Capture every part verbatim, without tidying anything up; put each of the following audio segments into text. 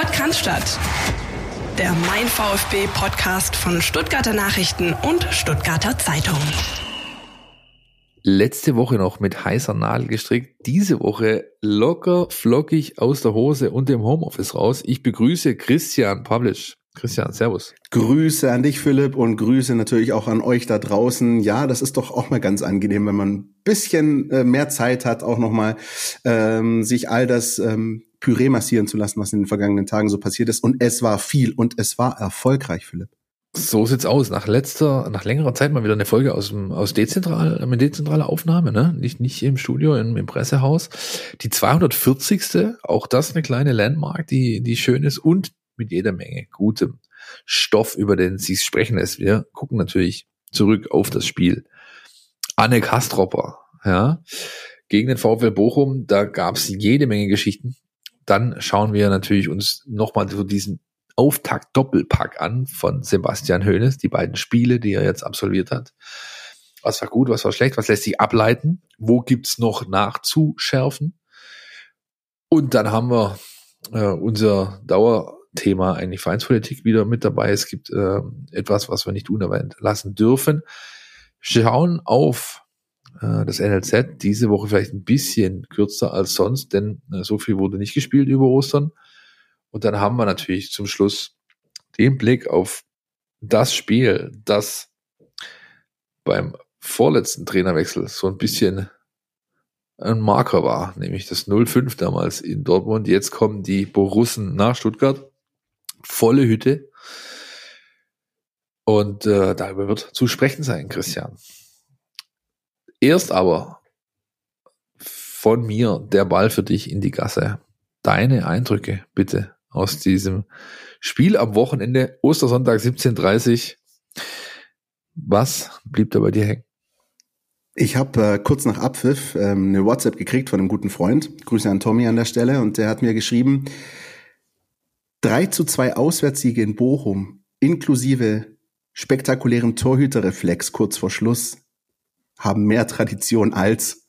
Podcast, der Mein VfB-Podcast von Stuttgarter Nachrichten und Stuttgarter Zeitung. Letzte Woche noch mit heißer Nadel gestrickt, diese Woche locker flockig aus der Hose und dem Homeoffice raus. Ich begrüße Christian Pavlic. Christian, servus. Grüße an dich, Philipp, und Grüße natürlich auch an euch da draußen. Ja, das ist doch auch mal ganz angenehm, wenn man ein bisschen äh, mehr Zeit hat, auch nochmal ähm, sich all das ähm, Püree massieren zu lassen, was in den vergangenen Tagen so passiert ist. Und es war viel und es war erfolgreich, Philipp. So sieht's aus. Nach letzter, nach längerer Zeit mal wieder eine Folge aus dem, aus dezentral, mit dezentraler Aufnahme, ne? Nicht, nicht im Studio, im, im Pressehaus. Die zweihundertvierzigste Auch das eine kleine Landmark, die, die schön ist und mit jeder Menge gutem Stoff, über den es sich sprechen lässt. Wir gucken natürlich zurück auf das Spiel. Anne Kastropper, ja, gegen den VfL Bochum, da gab's jede Menge Geschichten. Dann schauen wir natürlich uns nochmal so diesen Auftakt-Doppelpack an von Sebastian Hoeneß, die beiden Spiele, die er jetzt absolviert hat. Was war gut, was war schlecht, was lässt sich ableiten, wo gibt's noch nachzuschärfen? Und dann haben wir äh, unser Dauerthema, eigentlich Vereinspolitik, wieder mit dabei. Es gibt äh, etwas, was wir nicht unerwähnt lassen dürfen. Schauen auf äh, das N L Z, diese Woche vielleicht ein bisschen kürzer als sonst, denn äh, so viel wurde nicht gespielt über Ostern. Und dann haben wir natürlich zum Schluss den Blick auf das Spiel, das beim vorletzten Trainerwechsel so ein bisschen ein Marker war, nämlich das null fünf damals in Dortmund. Jetzt kommen die Borussen nach Stuttgart, volle Hütte. Und äh, darüber wird zu sprechen sein, Christian. Erst aber von mir der Ball für dich in die Gasse. Deine Eindrücke bitte aus diesem Spiel am Wochenende, Ostersonntag siebzehn Uhr dreißig. Was blieb da bei dir hängen? Ich habe äh, kurz nach Abpfiff ähm, eine WhatsApp gekriegt von einem guten Freund. Grüße an Tommy an der Stelle. Und der hat mir geschrieben, drei zu zwei Auswärtssiege in Bochum, inklusive spektakulären Torhüterreflex kurz vor Schluss, haben mehr Tradition als...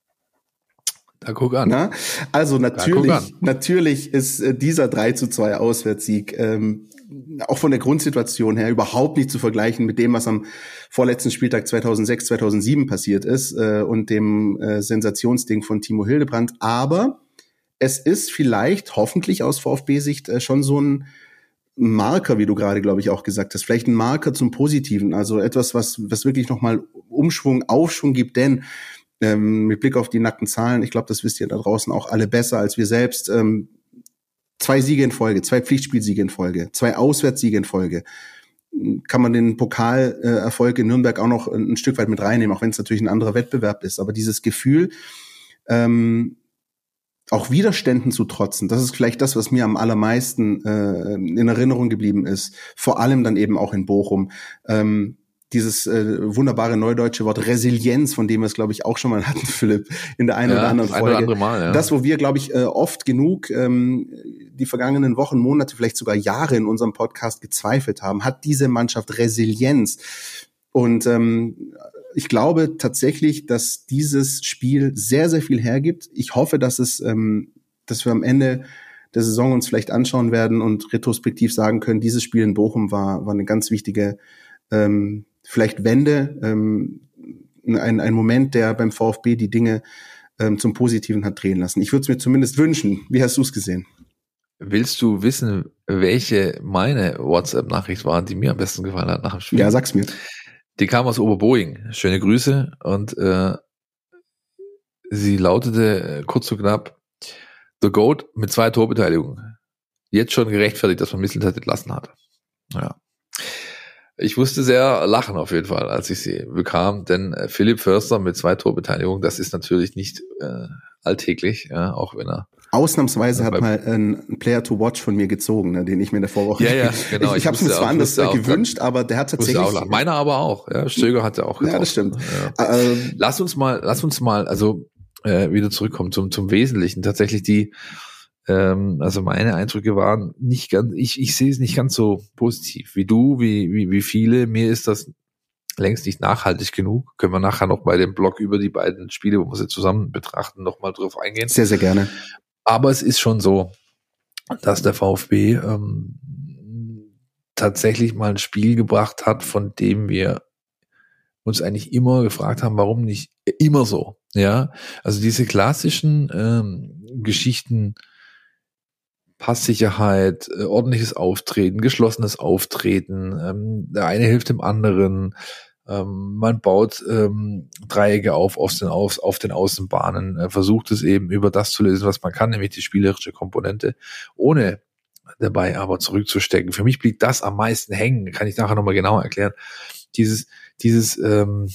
Da guck an. Na? Also natürlich, an. natürlich ist äh, dieser drei zu zwei Auswärtssieg ähm, auch von der Grundsituation her überhaupt nicht zu vergleichen mit dem, was am vorletzten Spieltag zweitausendsechs, zweitausendsieben passiert ist äh, und dem äh, Sensationsding von Timo Hildebrand. Aber es ist vielleicht, hoffentlich aus VfB-Sicht, äh, schon so ein Marker, wie du gerade, glaube ich, auch gesagt hast. Vielleicht ein Marker zum Positiven. Also etwas, was, was wirklich nochmal Umschwung, Aufschwung gibt. Denn ähm, mit Blick auf die nackten Zahlen, ich glaube, das wisst ihr da draußen auch alle besser als wir selbst, ähm, Zwei Siege in Folge, zwei Pflichtspielsiege in Folge, zwei Auswärtssiege in Folge. Kann man den Pokalerfolg in Nürnberg auch noch ein Stück weit mit reinnehmen, auch wenn es natürlich ein anderer Wettbewerb ist. Aber dieses Gefühl, ähm, auch Widerständen zu trotzen, das ist vielleicht das, was mir am allermeisten äh, in Erinnerung geblieben ist. Vor allem dann eben auch in Bochum. Ähm, dieses äh, wunderbare neudeutsche Wort Resilienz, von dem wir es, glaube ich, auch schon mal hatten, Philipp, in der einen ja, oder anderen Folge. Oder andere Mal, ja. Das, wo wir, glaube ich, äh, oft genug ähm, die vergangenen Wochen, Monate, vielleicht sogar Jahre in unserem Podcast gezweifelt haben, hat diese Mannschaft Resilienz. Und ähm, ich glaube tatsächlich, dass dieses Spiel sehr, sehr viel hergibt. Ich hoffe, dass es, ähm, dass wir am Ende der Saison uns vielleicht anschauen werden und retrospektiv sagen können, dieses Spiel in Bochum war, war eine ganz wichtige ähm, vielleicht Wende, ähm, ein, ein Moment, der beim VfB die Dinge ähm, zum Positiven hat drehen lassen. Ich würde es mir zumindest wünschen. Wie hast du es gesehen? Willst du wissen, welche meine WhatsApp-Nachricht war, die mir am besten gefallen hat nach dem Spiel? Ja, sag's mir. Die kam aus Oberboing. Schöne Grüße. Und äh, sie lautete äh, kurz und knapp, The Goat mit zwei Torbeteiligungen. Jetzt schon gerechtfertigt, dass man Mislintat entlassen hat. Ja. Ich musste sehr lachen auf jeden Fall, als ich sie bekam, denn äh, Philipp Förster mit zwei Torbeteiligungen, das ist natürlich nicht äh, alltäglich, ja, auch wenn er ausnahmsweise äh, hat mal ein Player to Watch von mir gezogen, ne, den ich mir in der Vorwoche ja, ja, genau. ich, ich habe es mir zwar anders gewünscht, aber der hat tatsächlich auch meiner aber auch, ja, Stöger hat ja auch getroffen. Ja, das stimmt. Ja. Ähm, lass uns mal, lass uns mal, also äh, wieder zurückkommen zum zum Wesentlichen. Tatsächlich die Ähm, also meine Eindrücke waren nicht ganz, ich, ich sehe es nicht ganz so positiv wie du, wie, wie, wie viele. Mir ist das längst nicht nachhaltig genug. Können wir nachher noch bei dem Blog über die beiden Spiele, wo wir sie zusammen betrachten, nochmal drauf eingehen. Sehr, sehr gerne. Aber es ist schon so, dass der VfB ähm, tatsächlich mal ein Spiel gebracht hat, von dem wir uns eigentlich immer gefragt haben, warum nicht immer so. Ja, also diese klassischen ähm, Geschichten, Passsicherheit, äh, ordentliches Auftreten, geschlossenes Auftreten, ähm, der eine hilft dem anderen, ähm, man baut ähm, Dreiecke auf, auf den, auf, auf den Außenbahnen, äh, versucht es eben über das zu lösen, was man kann, nämlich die spielerische Komponente, ohne dabei aber zurückzustecken. Für mich blieb das am meisten hängen, kann ich nachher nochmal genauer erklären. Dieses, dieses, ähm,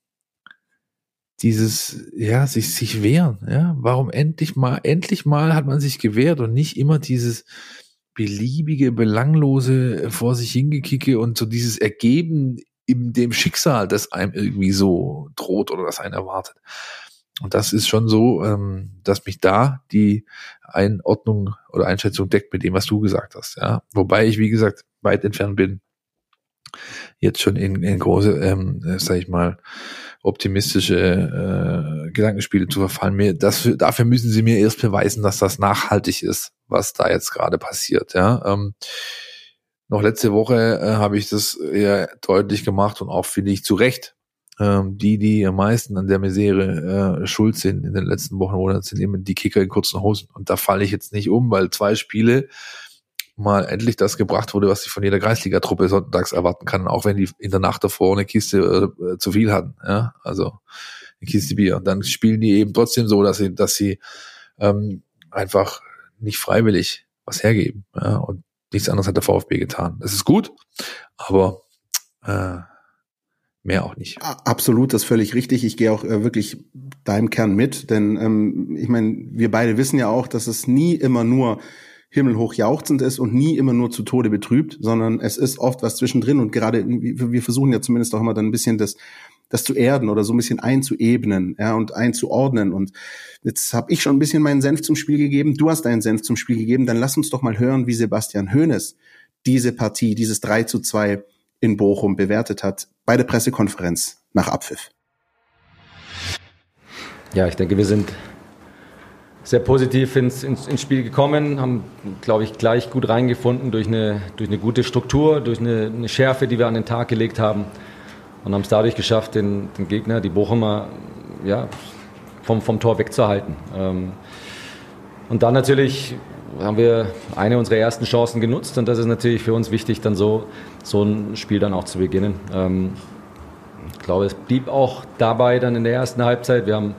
dieses, ja, sich, sich wehren, ja, warum endlich mal, endlich mal hat man sich gewehrt und nicht immer dieses beliebige, belanglose vor sich hingekicke und so dieses Ergeben in dem Schicksal, das einem irgendwie so droht oder das einen erwartet. Und das ist schon so, ähm, dass mich da die Einordnung oder Einschätzung deckt mit dem, was du gesagt hast, ja. Wobei ich, wie gesagt, weit entfernt bin, jetzt schon in, in große, ähm, sag ich mal, optimistische äh, Gedankenspiele zu verfallen. Mir, das, dafür müssen sie mir erst beweisen, dass das nachhaltig ist, was da jetzt gerade passiert. Ja, ähm, noch letzte Woche äh, habe ich das eher deutlich gemacht und auch, finde ich, zu Recht. Ähm, die, die am meisten an der Misere äh, schuld sind in den letzten Wochen, Monaten, sind eben die Kicker in kurzen Hosen. Und da falle ich jetzt nicht um, weil zwei Spiele mal endlich das gebracht wurde, was ich von jeder Kreisliga-Truppe sonntags erwarten kann, auch wenn die in der Nacht davor eine Kiste äh, zu viel hatten, ja, also eine Kiste Bier. Und dann spielen die eben trotzdem so, dass sie, dass sie ähm, einfach nicht freiwillig was hergeben, ja, und nichts anderes hat der VfB getan. Das ist gut, aber äh, mehr auch nicht. Absolut, das ist völlig richtig. Ich gehe auch äh, wirklich da im Kern mit, denn ähm, ich meine, wir beide wissen ja auch, dass es nie immer nur himmelhoch jauchzend ist und nie immer nur zu Tode betrübt, sondern es ist oft was zwischendrin und gerade wir versuchen ja zumindest auch immer dann ein bisschen das das zu erden oder so ein bisschen einzuebnen, ja, und einzuordnen. Und jetzt habe ich schon ein bisschen meinen Senf zum Spiel gegeben, du hast deinen Senf zum Spiel gegeben, dann lass uns doch mal hören, wie Sebastian Hoeneß diese Partie, dieses drei zu zwei in Bochum bewertet hat bei der Pressekonferenz nach Abpfiff. Ja, ich denke, wir sind sehr positiv ins, ins, ins Spiel gekommen, haben, glaube ich, gleich gut reingefunden durch eine, durch eine gute Struktur, durch eine, eine Schärfe, die wir an den Tag gelegt haben und haben es dadurch geschafft, den, den Gegner, die Bochumer, ja, vom, vom Tor wegzuhalten. Ähm, und dann natürlich haben wir eine unserer ersten Chancen genutzt und das ist natürlich für uns wichtig, dann so, so ein Spiel dann auch zu beginnen. Ähm, ich glaube, es blieb auch dabei dann in der ersten Halbzeit. Wir haben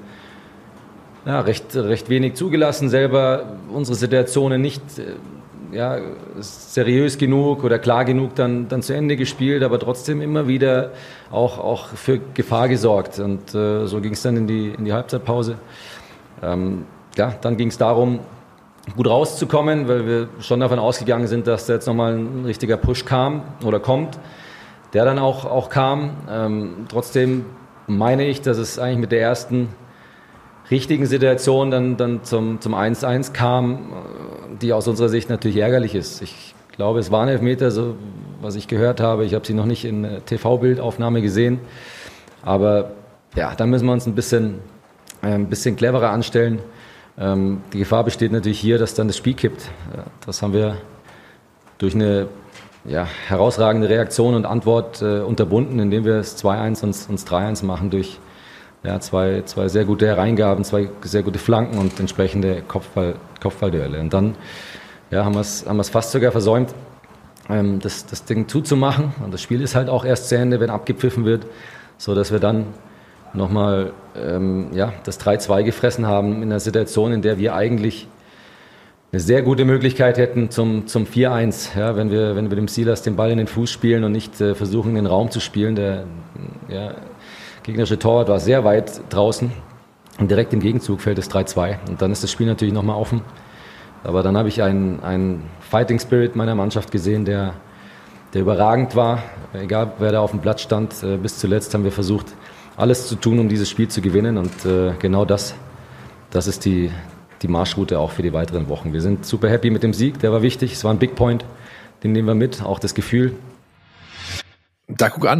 Ja, recht, recht wenig zugelassen, selber unsere Situationen nicht ja, seriös genug oder klar genug dann, dann zu Ende gespielt, aber trotzdem immer wieder auch, auch für Gefahr gesorgt. Und äh, so ging es dann in die, in die Halbzeitpause. Ähm, ja, dann ging es darum, gut rauszukommen, weil wir schon davon ausgegangen sind, dass da jetzt nochmal ein richtiger Push kam oder kommt, der dann auch, auch kam. Ähm, trotzdem meine ich, dass es eigentlich mit der ersten richtigen Situation dann, dann zum, zum eins eins kam, die aus unserer Sicht natürlich ärgerlich ist. Ich glaube, es waren Elfmeter, so was ich gehört habe. Ich habe sie noch nicht in T V-Bildaufnahme gesehen. Aber ja, da müssen wir uns ein bisschen, äh, ein bisschen cleverer anstellen. Ähm, die Gefahr besteht natürlich hier, dass dann das Spiel kippt. Das haben wir durch eine ja, herausragende Reaktion und Antwort äh, unterbunden, indem wir es zwei eins und uns drei eins machen durch Ja, zwei, zwei sehr gute Hereingaben, zwei sehr gute Flanken und entsprechende Kopfball, Kopfballduelle. Und dann ja, haben wir es haben wir es fast sogar versäumt, ähm, das, das Ding zuzumachen. Und das Spiel ist halt auch erst zu Ende, wenn abgepfiffen wird, sodass wir dann nochmal ähm, ja, das drei zwei gefressen haben in einer Situation, in der wir eigentlich eine sehr gute Möglichkeit hätten zum, zum vier eins, ja, wenn wir, wenn wir dem Silas den Ball in den Fuß spielen und nicht äh, versuchen, in den Raum zu spielen. Der ja, gegnerische Torwart war sehr weit draußen und direkt im Gegenzug fällt es drei zwei. Und dann ist das Spiel natürlich nochmal offen. Aber dann habe ich einen, einen Fighting Spirit meiner Mannschaft gesehen, der, der überragend war. Egal, wer da auf dem Platz stand, äh, bis zuletzt haben wir versucht, alles zu tun, um dieses Spiel zu gewinnen. Und äh, genau das, das ist die, die Marschroute auch für die weiteren Wochen. Wir sind super happy mit dem Sieg, der war wichtig. Es war ein Big Point, den nehmen wir mit, auch das Gefühl. Da guck an.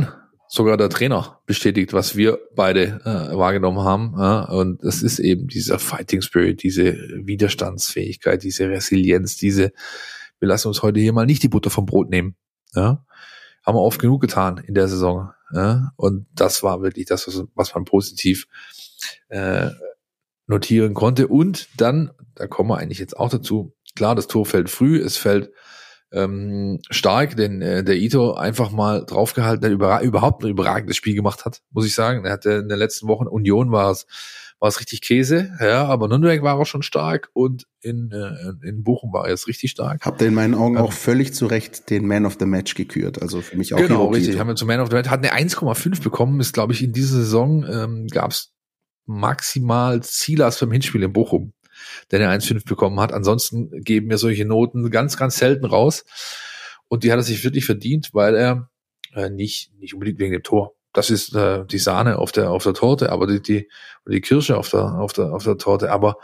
sogar der Trainer bestätigt, was wir beide äh, wahrgenommen haben. Ja? Und das ist eben dieser Fighting Spirit, diese Widerstandsfähigkeit, diese Resilienz, diese, wir lassen uns heute hier mal nicht die Butter vom Brot nehmen. Ja? Haben wir oft genug getan in der Saison. Ja? Und das war wirklich das, was, was man positiv äh, notieren konnte. Und dann, da kommen wir eigentlich jetzt auch dazu, klar, das Tor fällt früh, es fällt ähm, stark, denn äh, der Ito einfach mal draufgehalten, der über, überhaupt ein überragendes Spiel gemacht hat, muss ich sagen. Er hatte in den letzten Wochen, Union war es war es richtig Käse, ja, aber Nürnberg war auch schon stark und in äh, in Bochum war er jetzt richtig stark. Habt ihr in meinen Augen ähm, auch völlig zu Recht den Man of the Match gekürt, also für mich auch. Genau, richtig, haben wir zum Man of the Match, hat eine eins Komma fünf bekommen, ist glaube ich in dieser Saison ähm, gab es maximal Silas beim Hinspiel in Bochum, der eine eins Komma fünf bekommen hat. Ansonsten geben wir solche Noten ganz, ganz selten raus. Und die hat er sich wirklich verdient, weil er äh, nicht nicht unbedingt wegen dem Tor. Das ist äh, die Sahne auf der auf der Torte, aber die die die Kirsche auf der auf der auf der Torte. Aber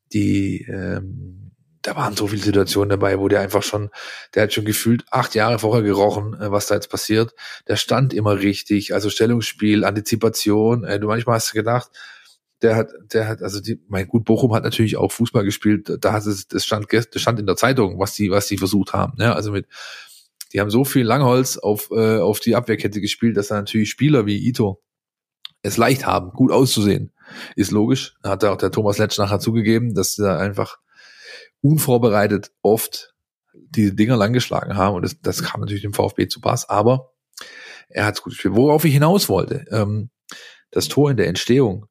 die ähm, da waren so viele Situationen dabei, wo der einfach schon, der hat schon gefühlt acht Jahre vorher gerochen, äh, was da jetzt passiert. Der stand immer richtig, also Stellungsspiel, Antizipation. Äh, du manchmal hast du gedacht, Der hat, der hat, also die, mein gut, Bochum hat natürlich auch Fußball gespielt. Da hat es, das stand, das stand in der Zeitung, was die, was die versucht haben. Ja, also mit, die haben so viel Langholz auf, äh, auf die Abwehrkette gespielt, dass da natürlich Spieler wie Ito es leicht haben, gut auszusehen. Ist logisch. Da hat auch der Thomas Letsch nachher zugegeben, dass da einfach unvorbereitet oft diese Dinger langgeschlagen haben. Und das, das kam natürlich dem VfB zu Pass. Aber er hat es gut gespielt. Worauf ich hinaus wollte, ähm, das Tor in der Entstehung,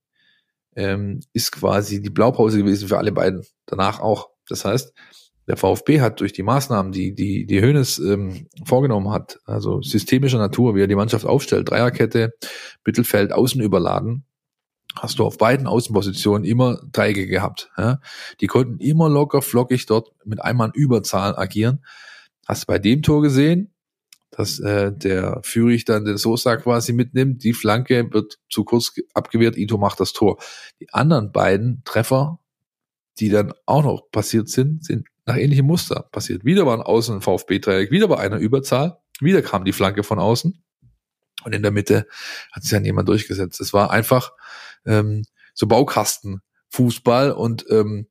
Ähm, ist quasi die Blaupause gewesen für alle beiden. Danach auch. Das heißt, der VfB hat durch die Maßnahmen, die die die Hoeneß ähm, vorgenommen hat, also systemischer Natur, wie er die Mannschaft aufstellt, Dreierkette, Mittelfeld, Außen überladen, hast du auf beiden Außenpositionen immer Dreiecke gehabt. Ja? Die konnten immer locker, flockig dort mit einmal Überzahl agieren. Hast du bei dem Tor gesehen, dass äh, der Führig dann den Sosa quasi mitnimmt, die Flanke wird zu kurz abgewehrt, Ito macht das Tor. Die anderen beiden Treffer, die dann auch noch passiert sind, sind nach ähnlichem Muster passiert. Wieder war ein Außen ein VfB-Dreieck, wieder war einer Überzahl, wieder kam die Flanke von außen und in der Mitte hat sich dann jemand durchgesetzt. Es war einfach ähm, so Baukastenfußball und ähm,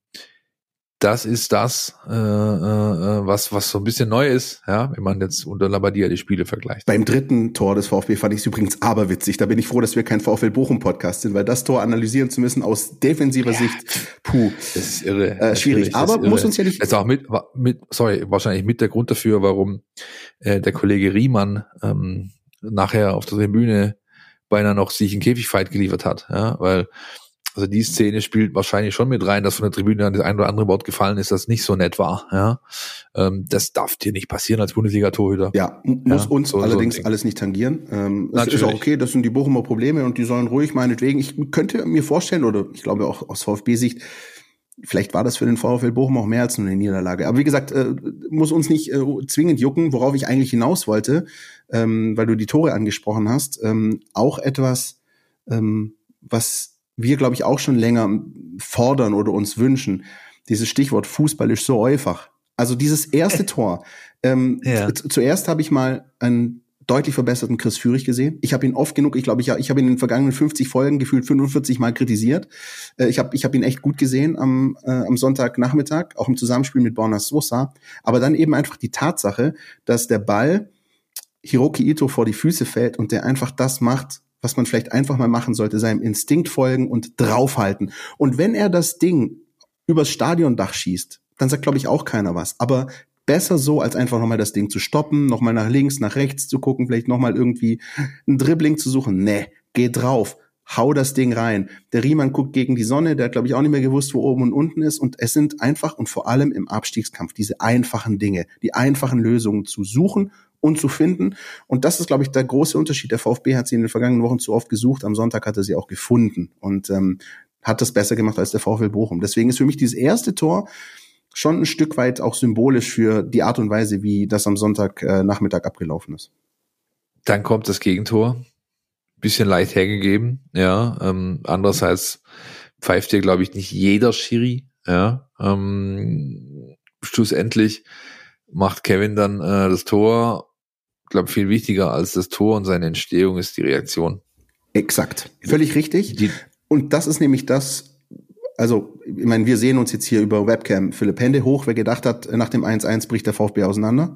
das ist das, äh, äh, was was so ein bisschen neu ist, ja, wenn man jetzt unter Labadia die Spiele vergleicht. Beim dritten Tor des VfB fand ich es übrigens aberwitzig. Da bin ich froh, dass wir kein VfL Bochum-Podcast sind, weil das Tor analysieren zu müssen aus defensiver ja. Sicht, puh. Das ist irre. Äh, schwierig, aber muss uns ja nicht... Das ist auch mit, mit, sorry, wahrscheinlich mit der Grund dafür, warum äh, der Kollege Riemann ähm, nachher auf der Tribüne beinahe noch sich einen Käfigfight geliefert hat, ja, weil also die Szene spielt wahrscheinlich schon mit rein, dass von der Tribüne das ein oder andere Wort gefallen ist, das nicht so nett war. Ja, ähm, das darf dir nicht passieren als Bundesliga-Torhüter. Ja, muss ja, uns so, allerdings so alles nicht tangieren. Ähm, es ist auch okay, das sind die Bochumer Probleme und die sollen ruhig meinetwegen. Ich könnte mir vorstellen, oder ich glaube auch aus VfB-Sicht, vielleicht war das für den VfL Bochum auch mehr als nur eine Niederlage. Aber wie gesagt, äh, muss uns nicht äh, zwingend jucken, worauf ich eigentlich hinaus wollte, ähm, weil du die Tore angesprochen hast. Ähm, auch etwas, ähm, was wir, glaube ich, auch schon länger fordern oder uns wünschen. Dieses Stichwort Fußball ist so einfach. Also dieses erste Tor. Ähm, ja. Zuerst habe ich mal einen deutlich verbesserten Chris Führig gesehen. Ich habe ihn oft genug, ich glaube, ich, ich habe ihn in den vergangenen fünfzig Folgen gefühlt fünfundvierzig Mal kritisiert. Äh, ich habe ich hab ihn echt gut gesehen am, äh, am Sonntagnachmittag, auch im Zusammenspiel mit Borna Sosa. Aber dann eben einfach die Tatsache, dass der Ball Hiroki Ito vor die Füße fällt und der einfach das macht, was man vielleicht einfach mal machen sollte, seinem Instinkt folgen und draufhalten. Und wenn er das Ding übers Stadiondach schießt, dann sagt, glaube ich, auch keiner was. Aber besser so, als einfach nochmal das Ding zu stoppen, nochmal nach links, nach rechts zu gucken, vielleicht nochmal irgendwie ein Dribbling zu suchen. Nee, geh drauf, hau das Ding rein. Der Riemann guckt gegen die Sonne, der hat, glaube ich, auch nicht mehr gewusst, wo oben und unten ist. Und es sind einfach und vor allem im Abstiegskampf diese einfachen Dinge, die einfachen Lösungen zu suchen und zu finden. Und das ist, glaube ich, der große Unterschied. Der VfB hat sie in den vergangenen Wochen zu oft gesucht. Am Sonntag hat er sie auch gefunden und ähm, hat das besser gemacht als der VfL Bochum. Deswegen ist für mich dieses erste Tor schon ein Stück weit auch symbolisch für die Art und Weise, wie das am Sonntag äh, Nachmittag abgelaufen ist. Dann kommt das Gegentor. Bisschen leicht hergegeben, ja. Ähm, andererseits pfeift dir, glaube ich, nicht jeder Schiri, ja. Ähm, schlussendlich macht Kevin dann äh, das Tor. glaube, viel wichtiger als das Tor und seine Entstehung ist die Reaktion. Exakt. Völlig richtig. Die, und das ist nämlich das, also, ich meine, wir sehen uns jetzt hier über Webcam. Philipp, Hände hoch, wer gedacht hat, nach dem eins eins bricht der VfB auseinander.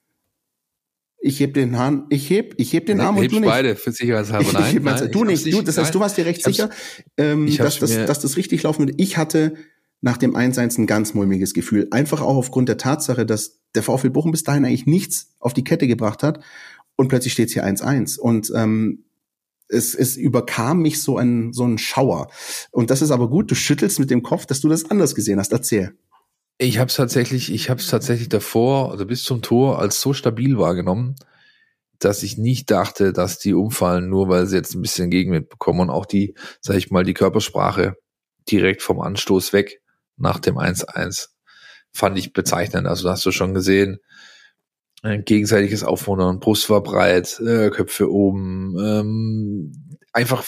Ich heb den Hahn, ich heb, ich heb den Arm und du nicht. Beide, für sicherheitshalber. Nein, ich heb nein, du nicht, du, das heißt, nein, du warst dir recht sicher, ähm, dass, das, dass das richtig laufen würde. Ich hatte nach dem eins eins ein ganz mulmiges Gefühl. Einfach auch aufgrund der Tatsache, dass der VfL Bochum bis dahin eigentlich nichts auf die Kette gebracht hat und plötzlich steht's hier eins eins. Und ähm, es, es überkam mich so ein, so ein Schauer. Und das ist aber gut, du schüttelst mit dem Kopf, dass du das anders gesehen hast. Erzähl. Ich habe es tatsächlich, ich habe es tatsächlich davor, also bis zum Tor, als so stabil wahrgenommen, dass ich nicht dachte, dass die umfallen, nur weil sie jetzt ein bisschen Gegenwind bekommen und auch die, sag ich mal, die Körpersprache direkt vom Anstoß weg nach dem eins eins fand ich bezeichnend. Also da hast du schon gesehen, ein gegenseitiges Aufmuntern, Brust war breit, äh, Köpfe oben, ähm, einfach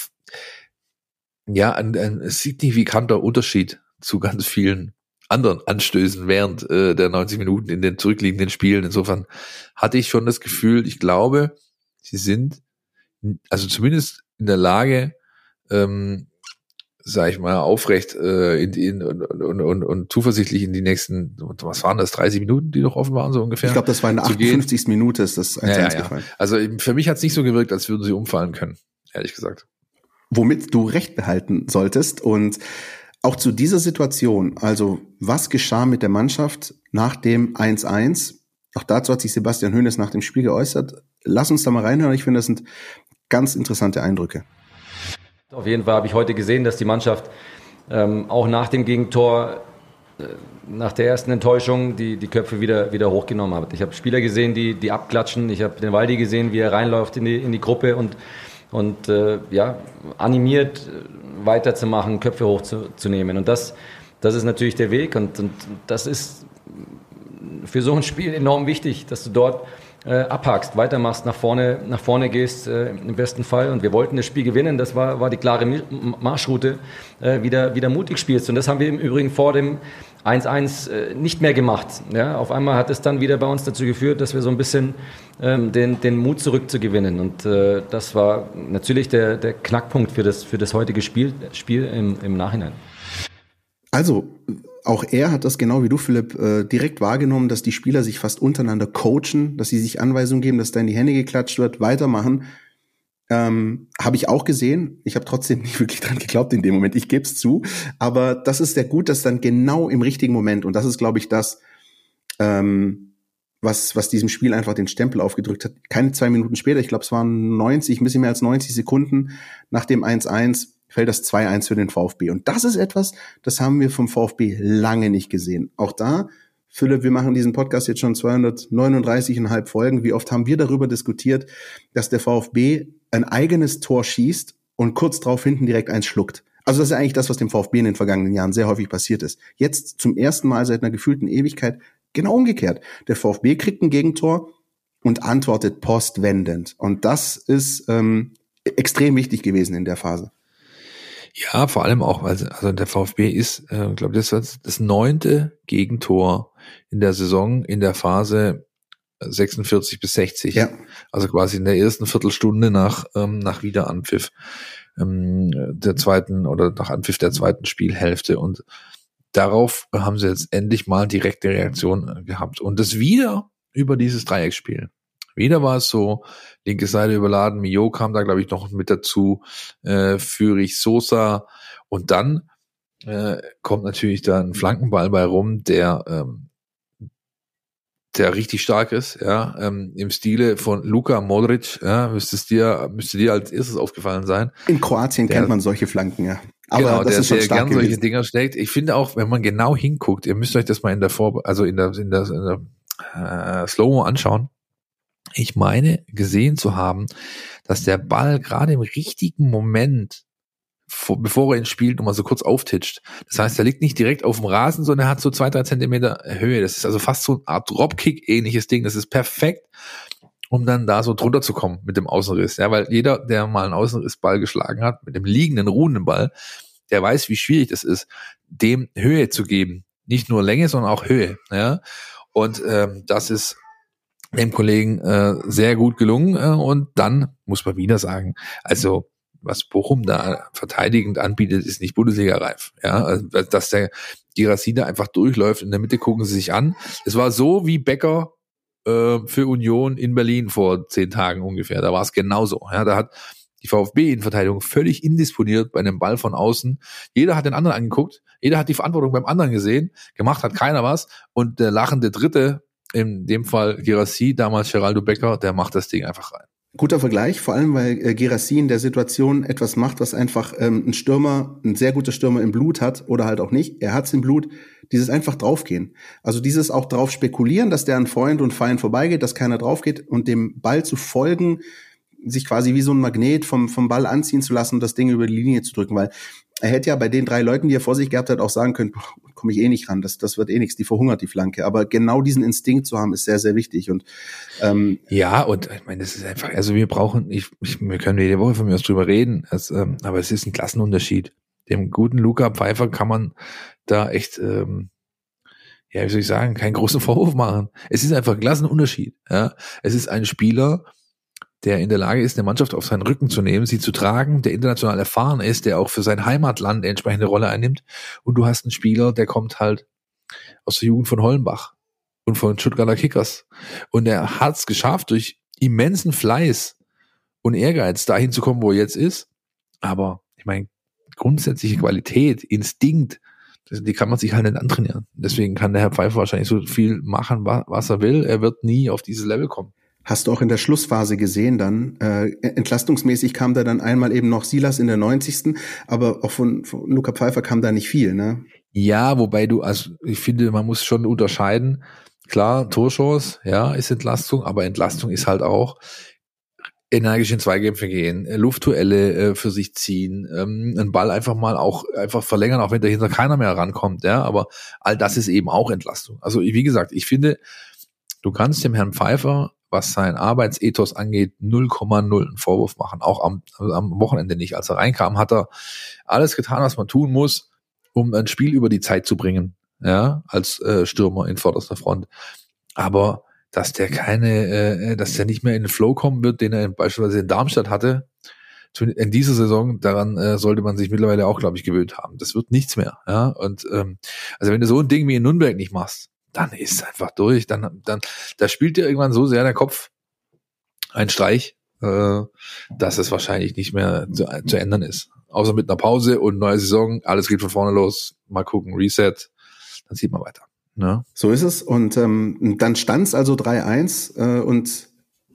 ja ein, ein signifikanter Unterschied zu ganz vielen anderen Anstößen während äh, der neunzig Minuten in den zurückliegenden Spielen. Insofern hatte ich schon das Gefühl, ich glaube, sie sind also zumindest in der Lage, ähm, sag ich mal, aufrecht äh, in, in, und, und, und, und zuversichtlich in die nächsten, was waren das, dreißig Minuten, die noch offen waren, so ungefähr? Ich glaube, das war in der achtundfünfzigsten Minute ist das eins eins ja, ja, gefallen. Ja. Also für mich hat es nicht so gewirkt, als würden sie umfallen können, ehrlich gesagt. Womit du recht behalten solltest. Und auch zu dieser Situation, also was geschah mit der Mannschaft nach dem eins eins? Auch dazu hat sich Sebastian Hoeneß nach dem Spiel geäußert. Lass uns da mal reinhören. Ich finde, das sind ganz interessante Eindrücke. Auf jeden Fall habe ich heute gesehen, dass die Mannschaft ähm, auch nach dem Gegentor, äh, nach der ersten Enttäuschung, die, die Köpfe wieder, wieder hochgenommen hat. Ich habe Spieler gesehen, die, die abklatschen. Ich habe den Waldi gesehen, wie er reinläuft in die, in die Gruppe und, und äh, ja, animiert weiterzumachen, Köpfe hochzunehmen. Und das, das ist natürlich der Weg. Und, und das ist für so ein Spiel enorm wichtig, dass du dort äh, abhakst, weitermachst, nach vorne, nach vorne gehst, äh, im besten Fall. Und wir wollten das Spiel gewinnen. Das war, war die klare Marschroute, äh, wieder, wieder mutig spielst. Und das haben wir im Übrigen vor dem eins eins äh, nicht mehr gemacht. Ja, auf einmal hat es dann wieder bei uns dazu geführt, dass wir so ein bisschen ähm, den, den Mut zurückzugewinnen. Und äh, das war natürlich der, der Knackpunkt für das, für das heutige Spiel, Spiel im, im Nachhinein. Also, auch er hat das genau wie du, Philipp, äh, direkt wahrgenommen, dass die Spieler sich fast untereinander coachen, dass sie sich Anweisungen geben, dass da in die Hände geklatscht wird, weitermachen. Ähm, habe ich auch gesehen. Ich habe trotzdem nicht wirklich dran geglaubt in dem Moment. Ich gebe es zu. Aber das ist sehr gut, dass dann genau im richtigen Moment, und das ist, glaube ich, das, ähm, was was diesem Spiel einfach den Stempel aufgedrückt hat. Keine zwei Minuten später, ich glaube, es waren neunzig, ein bisschen mehr als neunzig Sekunden nach dem eins eins, fällt das zwei eins für den VfB. Und das ist etwas, das haben wir vom VfB lange nicht gesehen. Auch da, Philipp, wir machen diesen Podcast jetzt schon zweihundertneununddreißig Komma fünf Folgen. Wie oft haben wir darüber diskutiert, dass der VfB ein eigenes Tor schießt und kurz darauf hinten direkt eins schluckt. Also das ist eigentlich das, was dem VfB in den vergangenen Jahren sehr häufig passiert ist. Jetzt zum ersten Mal seit einer gefühlten Ewigkeit genau umgekehrt. Der VfB kriegt ein Gegentor und antwortet postwendend. Und das ist ähm, extrem wichtig gewesen in der Phase. Ja, vor allem auch, weil also der VfB ist, äh, ich glaube, das ist das neunte Gegentor in der Saison in der Phase sechsundvierzig bis sechzig. Ja. Also quasi in der ersten Viertelstunde nach ähm, nach Wiederanpfiff ähm, der zweiten oder nach Anpfiff der zweiten Spielhälfte. Und darauf haben sie jetzt endlich mal direkte Reaktion gehabt. Und das wieder über dieses Dreiecksspiel. Wieder war es so, linke Seite überladen, Mio kam da, glaube ich, noch mit dazu, äh, Führig, Sosa, und dann äh, kommt natürlich da ein Flankenball bei rum, der ähm, der richtig stark ist, ja, ähm, im Stile von Luka Modric, ja, müsste es dir, müsste dir als erstes aufgefallen sein. In Kroatien der, kennt man solche Flanken, ja. Aber genau, das der ist schon sehr stark gern gewesen. solche Dinger schlägt. Ich finde auch, wenn man genau hinguckt, ihr müsst euch das mal in der Vor, also in der, in der, in der äh, Slow-Mo anschauen. Ich meine, gesehen zu haben, dass der Ball gerade im richtigen Moment, vor, bevor er ihn spielt, nochmal so kurz auftitscht. Das heißt, er liegt nicht direkt auf dem Rasen, sondern er hat so zwei, drei Zentimeter Höhe. Das ist also fast so eine Art Dropkick-ähnliches Ding. Das ist perfekt, um dann da so drunter zu kommen mit dem Außenriss. Ja, weil jeder, der mal einen Außenrissball geschlagen hat, mit dem liegenden, ruhenden Ball, der weiß, wie schwierig das ist, dem Höhe zu geben. Nicht nur Länge, sondern auch Höhe. Ja, und ähm, das ist dem Kollegen äh, sehr gut gelungen. Äh, und dann muss man wieder sagen, also was Bochum da verteidigend anbietet, ist nicht Bundesliga-reif. Ja, also, dass der Girassi da einfach durchläuft, in der Mitte gucken sie sich an. Es war so wie Becker äh, für Union in Berlin vor zehn Tagen ungefähr. Da war es genauso. Ja, da hat die VfB-Innenverteidigung völlig indisponiert bei einem Ball von außen. Jeder hat den anderen angeguckt, jeder hat die Verantwortung beim anderen gesehen, gemacht hat keiner was. Und der lachende Dritte, in dem Fall Girassi, damals Geraldo Becker, der macht das Ding einfach rein. Guter Vergleich, vor allem weil äh, Girassi in der Situation etwas macht, was einfach ähm, ein Stürmer, ein sehr guter Stürmer im Blut hat oder halt auch nicht. Er hat's im Blut, dieses einfach draufgehen. Also dieses auch drauf spekulieren, dass der an Freund und Feind vorbeigeht, dass keiner drauf geht und dem Ball zu folgen, sich quasi wie so ein Magnet vom vom Ball anziehen zu lassen und das Ding über die Linie zu drücken, weil er hätte ja bei den drei Leuten, die er vor sich gehabt hat, auch sagen können, komme ich eh nicht ran, das das wird eh nichts, die verhungert die Flanke. Aber genau diesen Instinkt zu haben, ist sehr, sehr wichtig. Und ähm, ja, und ich meine, das ist einfach, also wir brauchen, ich, ich wir können jede Woche von mir aus drüber reden, es, ähm, aber es ist ein Klassenunterschied. Dem guten Luca Pfeiffer kann man da echt, ähm, ja, wie soll ich sagen, keinen großen Vorwurf machen. Es ist einfach ein Klassenunterschied. Ja, es ist ein Spieler, der in der Lage ist, eine Mannschaft auf seinen Rücken zu nehmen, sie zu tragen, der international erfahren ist, der auch für sein Heimatland eine entsprechende Rolle einnimmt. Und du hast einen Spieler, der kommt halt aus der Jugend von Hollenbach und von Stuttgarter Kickers. Und er hat es geschafft, durch immensen Fleiß und Ehrgeiz dahin zu kommen, wo er jetzt ist. Aber ich meine, grundsätzliche Qualität, Instinkt, die kann man sich halt nicht antrainieren. Deswegen kann der Herr Pfeiffer wahrscheinlich so viel machen, was er will. Er wird nie auf dieses Level kommen. Hast du auch in der Schlussphase gesehen dann, äh, entlastungsmäßig kam da dann einmal eben noch Silas in der neunzigsten aber auch von, von Luca Pfeiffer kam da nicht viel, ne? Ja, wobei du, also ich finde, man muss schon unterscheiden. Klar, Torchance, ja, ist Entlastung, aber Entlastung ist halt auch energisch in Zweikämpfe gehen, Luftduelle äh, für sich ziehen, ähm, einen Ball einfach mal auch einfach verlängern, auch wenn dahinter keiner mehr rankommt, ja, aber all das ist eben auch Entlastung. Also wie gesagt, ich finde, du kannst dem Herrn Pfeiffer, was sein Arbeitsethos angeht, null Komma null einen Vorwurf machen. Auch am, am Wochenende nicht. Als er reinkam, hat er alles getan, was man tun muss, um ein Spiel über die Zeit zu bringen. Ja, als äh, Stürmer in vorderster Front. Aber dass der keine, äh, dass der nicht mehr in den Flow kommen wird, den er beispielsweise in Darmstadt hatte, in dieser Saison, daran äh, sollte man sich mittlerweile auch, glaube ich, gewöhnt haben. Das wird nichts mehr. Ja, und ähm, also wenn du so ein Ding wie in Nürnberg nicht machst, dann ist einfach durch, dann, dann, da spielt dir irgendwann so sehr der Kopf ein Streich, äh, dass es wahrscheinlich nicht mehr zu, zu ändern ist. Außer mit einer Pause und neue Saison, alles geht von vorne los, mal gucken, Reset, dann sieht man weiter. Ne? So ist es und ähm, dann stand es also drei eins äh, und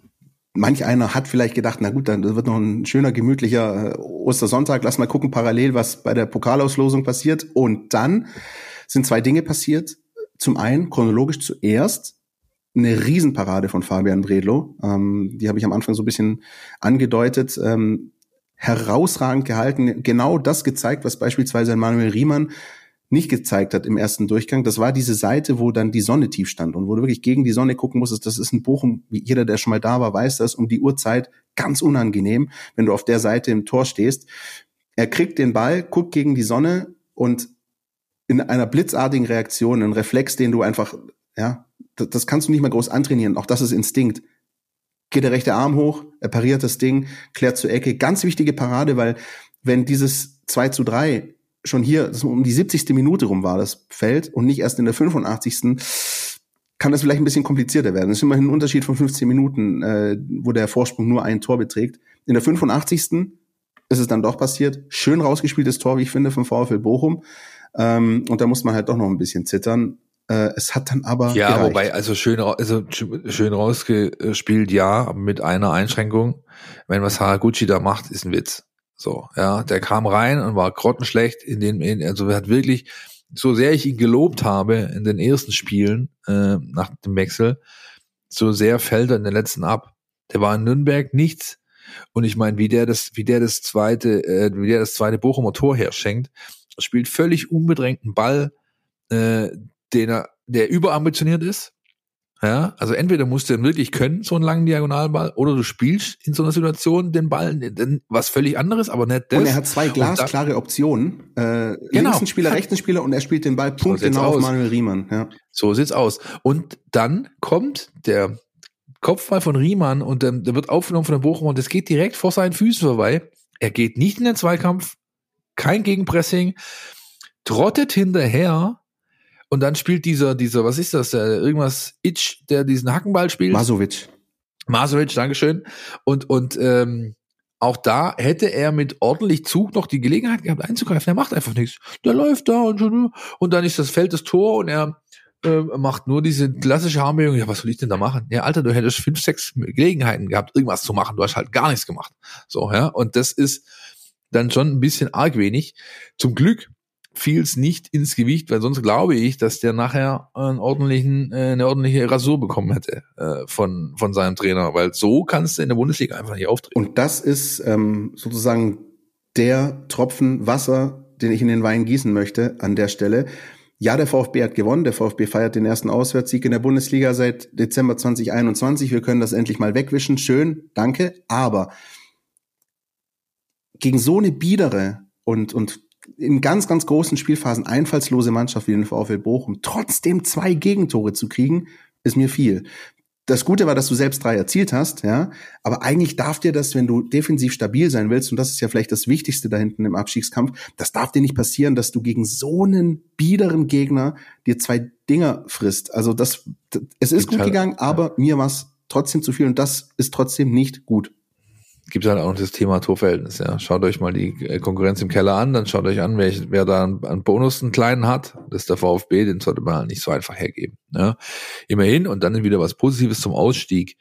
manch einer hat vielleicht gedacht, na gut, dann wird noch ein schöner, gemütlicher äh, Ostersonntag, lass mal gucken parallel, was bei der Pokalauslosung passiert und dann sind zwei Dinge passiert. Zum einen, chronologisch zuerst, eine Riesenparade von Fabian Bredlow. Ähm, die habe ich am Anfang so ein bisschen angedeutet. Ähm, herausragend gehalten. Genau das gezeigt, was beispielsweise Manuel Riemann nicht gezeigt hat im ersten Durchgang. Das war diese Seite, wo dann die Sonne tief stand und wo du wirklich gegen die Sonne gucken musstest. Das ist in Bochum, wie jeder, der schon mal da war, weiß das, um die Uhrzeit ganz unangenehm, wenn du auf der Seite im Tor stehst. Er kriegt den Ball, guckt gegen die Sonne und in einer blitzartigen Reaktion, ein Reflex, den du einfach, ja, das, das kannst du nicht mehr groß antrainieren. Auch das ist Instinkt. Geht der rechte Arm hoch, er pariert das Ding, klärt zur Ecke. Ganz wichtige Parade, weil wenn dieses zwei zu drei schon hier, das um die siebzigste Minute rum war, das Feld, und nicht erst in der fünfundachtzigsten kann das vielleicht ein bisschen komplizierter werden. Das ist immerhin ein Unterschied von fünfzehn Minuten, äh, wo der Vorsprung nur ein Tor beträgt. In der fünfundachtzigsten ist es dann doch passiert. Schön rausgespieltes Tor, wie ich finde, vom VfL Bochum. Ähm, und da muss man halt doch noch ein bisschen zittern. Äh, es hat dann aber ja, gereicht. Wobei, also schön, also schön rausgespielt, ja, aber mit einer Einschränkung. Wenn was Haraguchi da macht, ist ein Witz. So, ja, der kam rein und war grottenschlecht in den, in, also er hat wirklich, so sehr ich ihn gelobt habe in den ersten Spielen äh, nach dem Wechsel, so sehr fällt er in den letzten ab. Der war in Nürnberg nichts. Und ich meine, wie der das, wie der das zweite, äh, wie der das zweite Bochumer Tor herschenkt, spielt völlig unbedrängten Ball, äh, den er, der überambitioniert ist. Ja, also entweder musst du ihn wirklich können, so einen langen Diagonalball, oder du spielst in so einer Situation den Ball, den, was völlig anderes, aber nicht das. Und er hat zwei glasklare Optionen. Äh, genau. Links ein Spieler, rechts ein Spieler, und er spielt den Ball punktgenau auf Manuel Riemann. Ja. So sieht's aus. Und dann kommt der Kopfball von Riemann und ähm, der wird aufgenommen von der Bochum und das geht direkt vor seinen Füßen vorbei. Er geht nicht in den Zweikampf, kein Gegenpressing, trottet hinterher und dann spielt dieser, dieser, was ist das, der, irgendwas, Itch, der diesen Hackenball spielt. Masovic. Masovic, Dankeschön. Und, und ähm, auch da hätte er mit ordentlich Zug noch die Gelegenheit gehabt einzugreifen. Er macht einfach nichts. Der läuft da und, und dann ist das Feld das Tor und er äh, macht nur diese klassische Armbewegung. Ja, was soll ich denn da machen? Ja, Alter, du hättest fünf, sechs Gelegenheiten gehabt, irgendwas zu machen. Du hast halt gar nichts gemacht. So, ja. Und das ist dann schon ein bisschen arg wenig. Zum Glück fiel es nicht ins Gewicht, weil sonst glaube ich, dass der nachher einen ordentlichen, äh, eine ordentliche Rasur bekommen hätte äh, von von seinem Trainer, weil so kannst du in der Bundesliga einfach nicht auftreten. Und das ist ähm, sozusagen der Tropfen Wasser, den ich in den Wein gießen möchte an der Stelle. Ja, der VfB hat gewonnen. Der VfB feiert den ersten Auswärtssieg in der Bundesliga seit Dezember zwanzig einundzwanzig. Wir können das endlich mal wegwischen. Schön, danke. Aber gegen so eine biedere und und in ganz, ganz großen Spielphasen einfallslose Mannschaft wie den VfL Bochum trotzdem zwei Gegentore zu kriegen, ist mir viel. Das Gute war, dass du selbst drei erzielt hast, ja. Aber eigentlich darf dir das, wenn du defensiv stabil sein willst, und das ist ja vielleicht das Wichtigste da hinten im Abstiegskampf, das darf dir nicht passieren, dass du gegen so einen biederen Gegner dir zwei Dinger frisst. Also das, es ist gut gegangen, aber mir war es trotzdem zu viel und das ist trotzdem nicht gut. Gibt halt auch noch das Thema Torverhältnis, ja. Schaut euch mal die Konkurrenz im Keller an, dann schaut euch an, wer, wer da einen Bonus, einen kleinen hat. Das ist der VfB, den sollte man halt nicht so einfach hergeben. Ja. Immerhin, und dann wieder was Positives zum Ausstieg.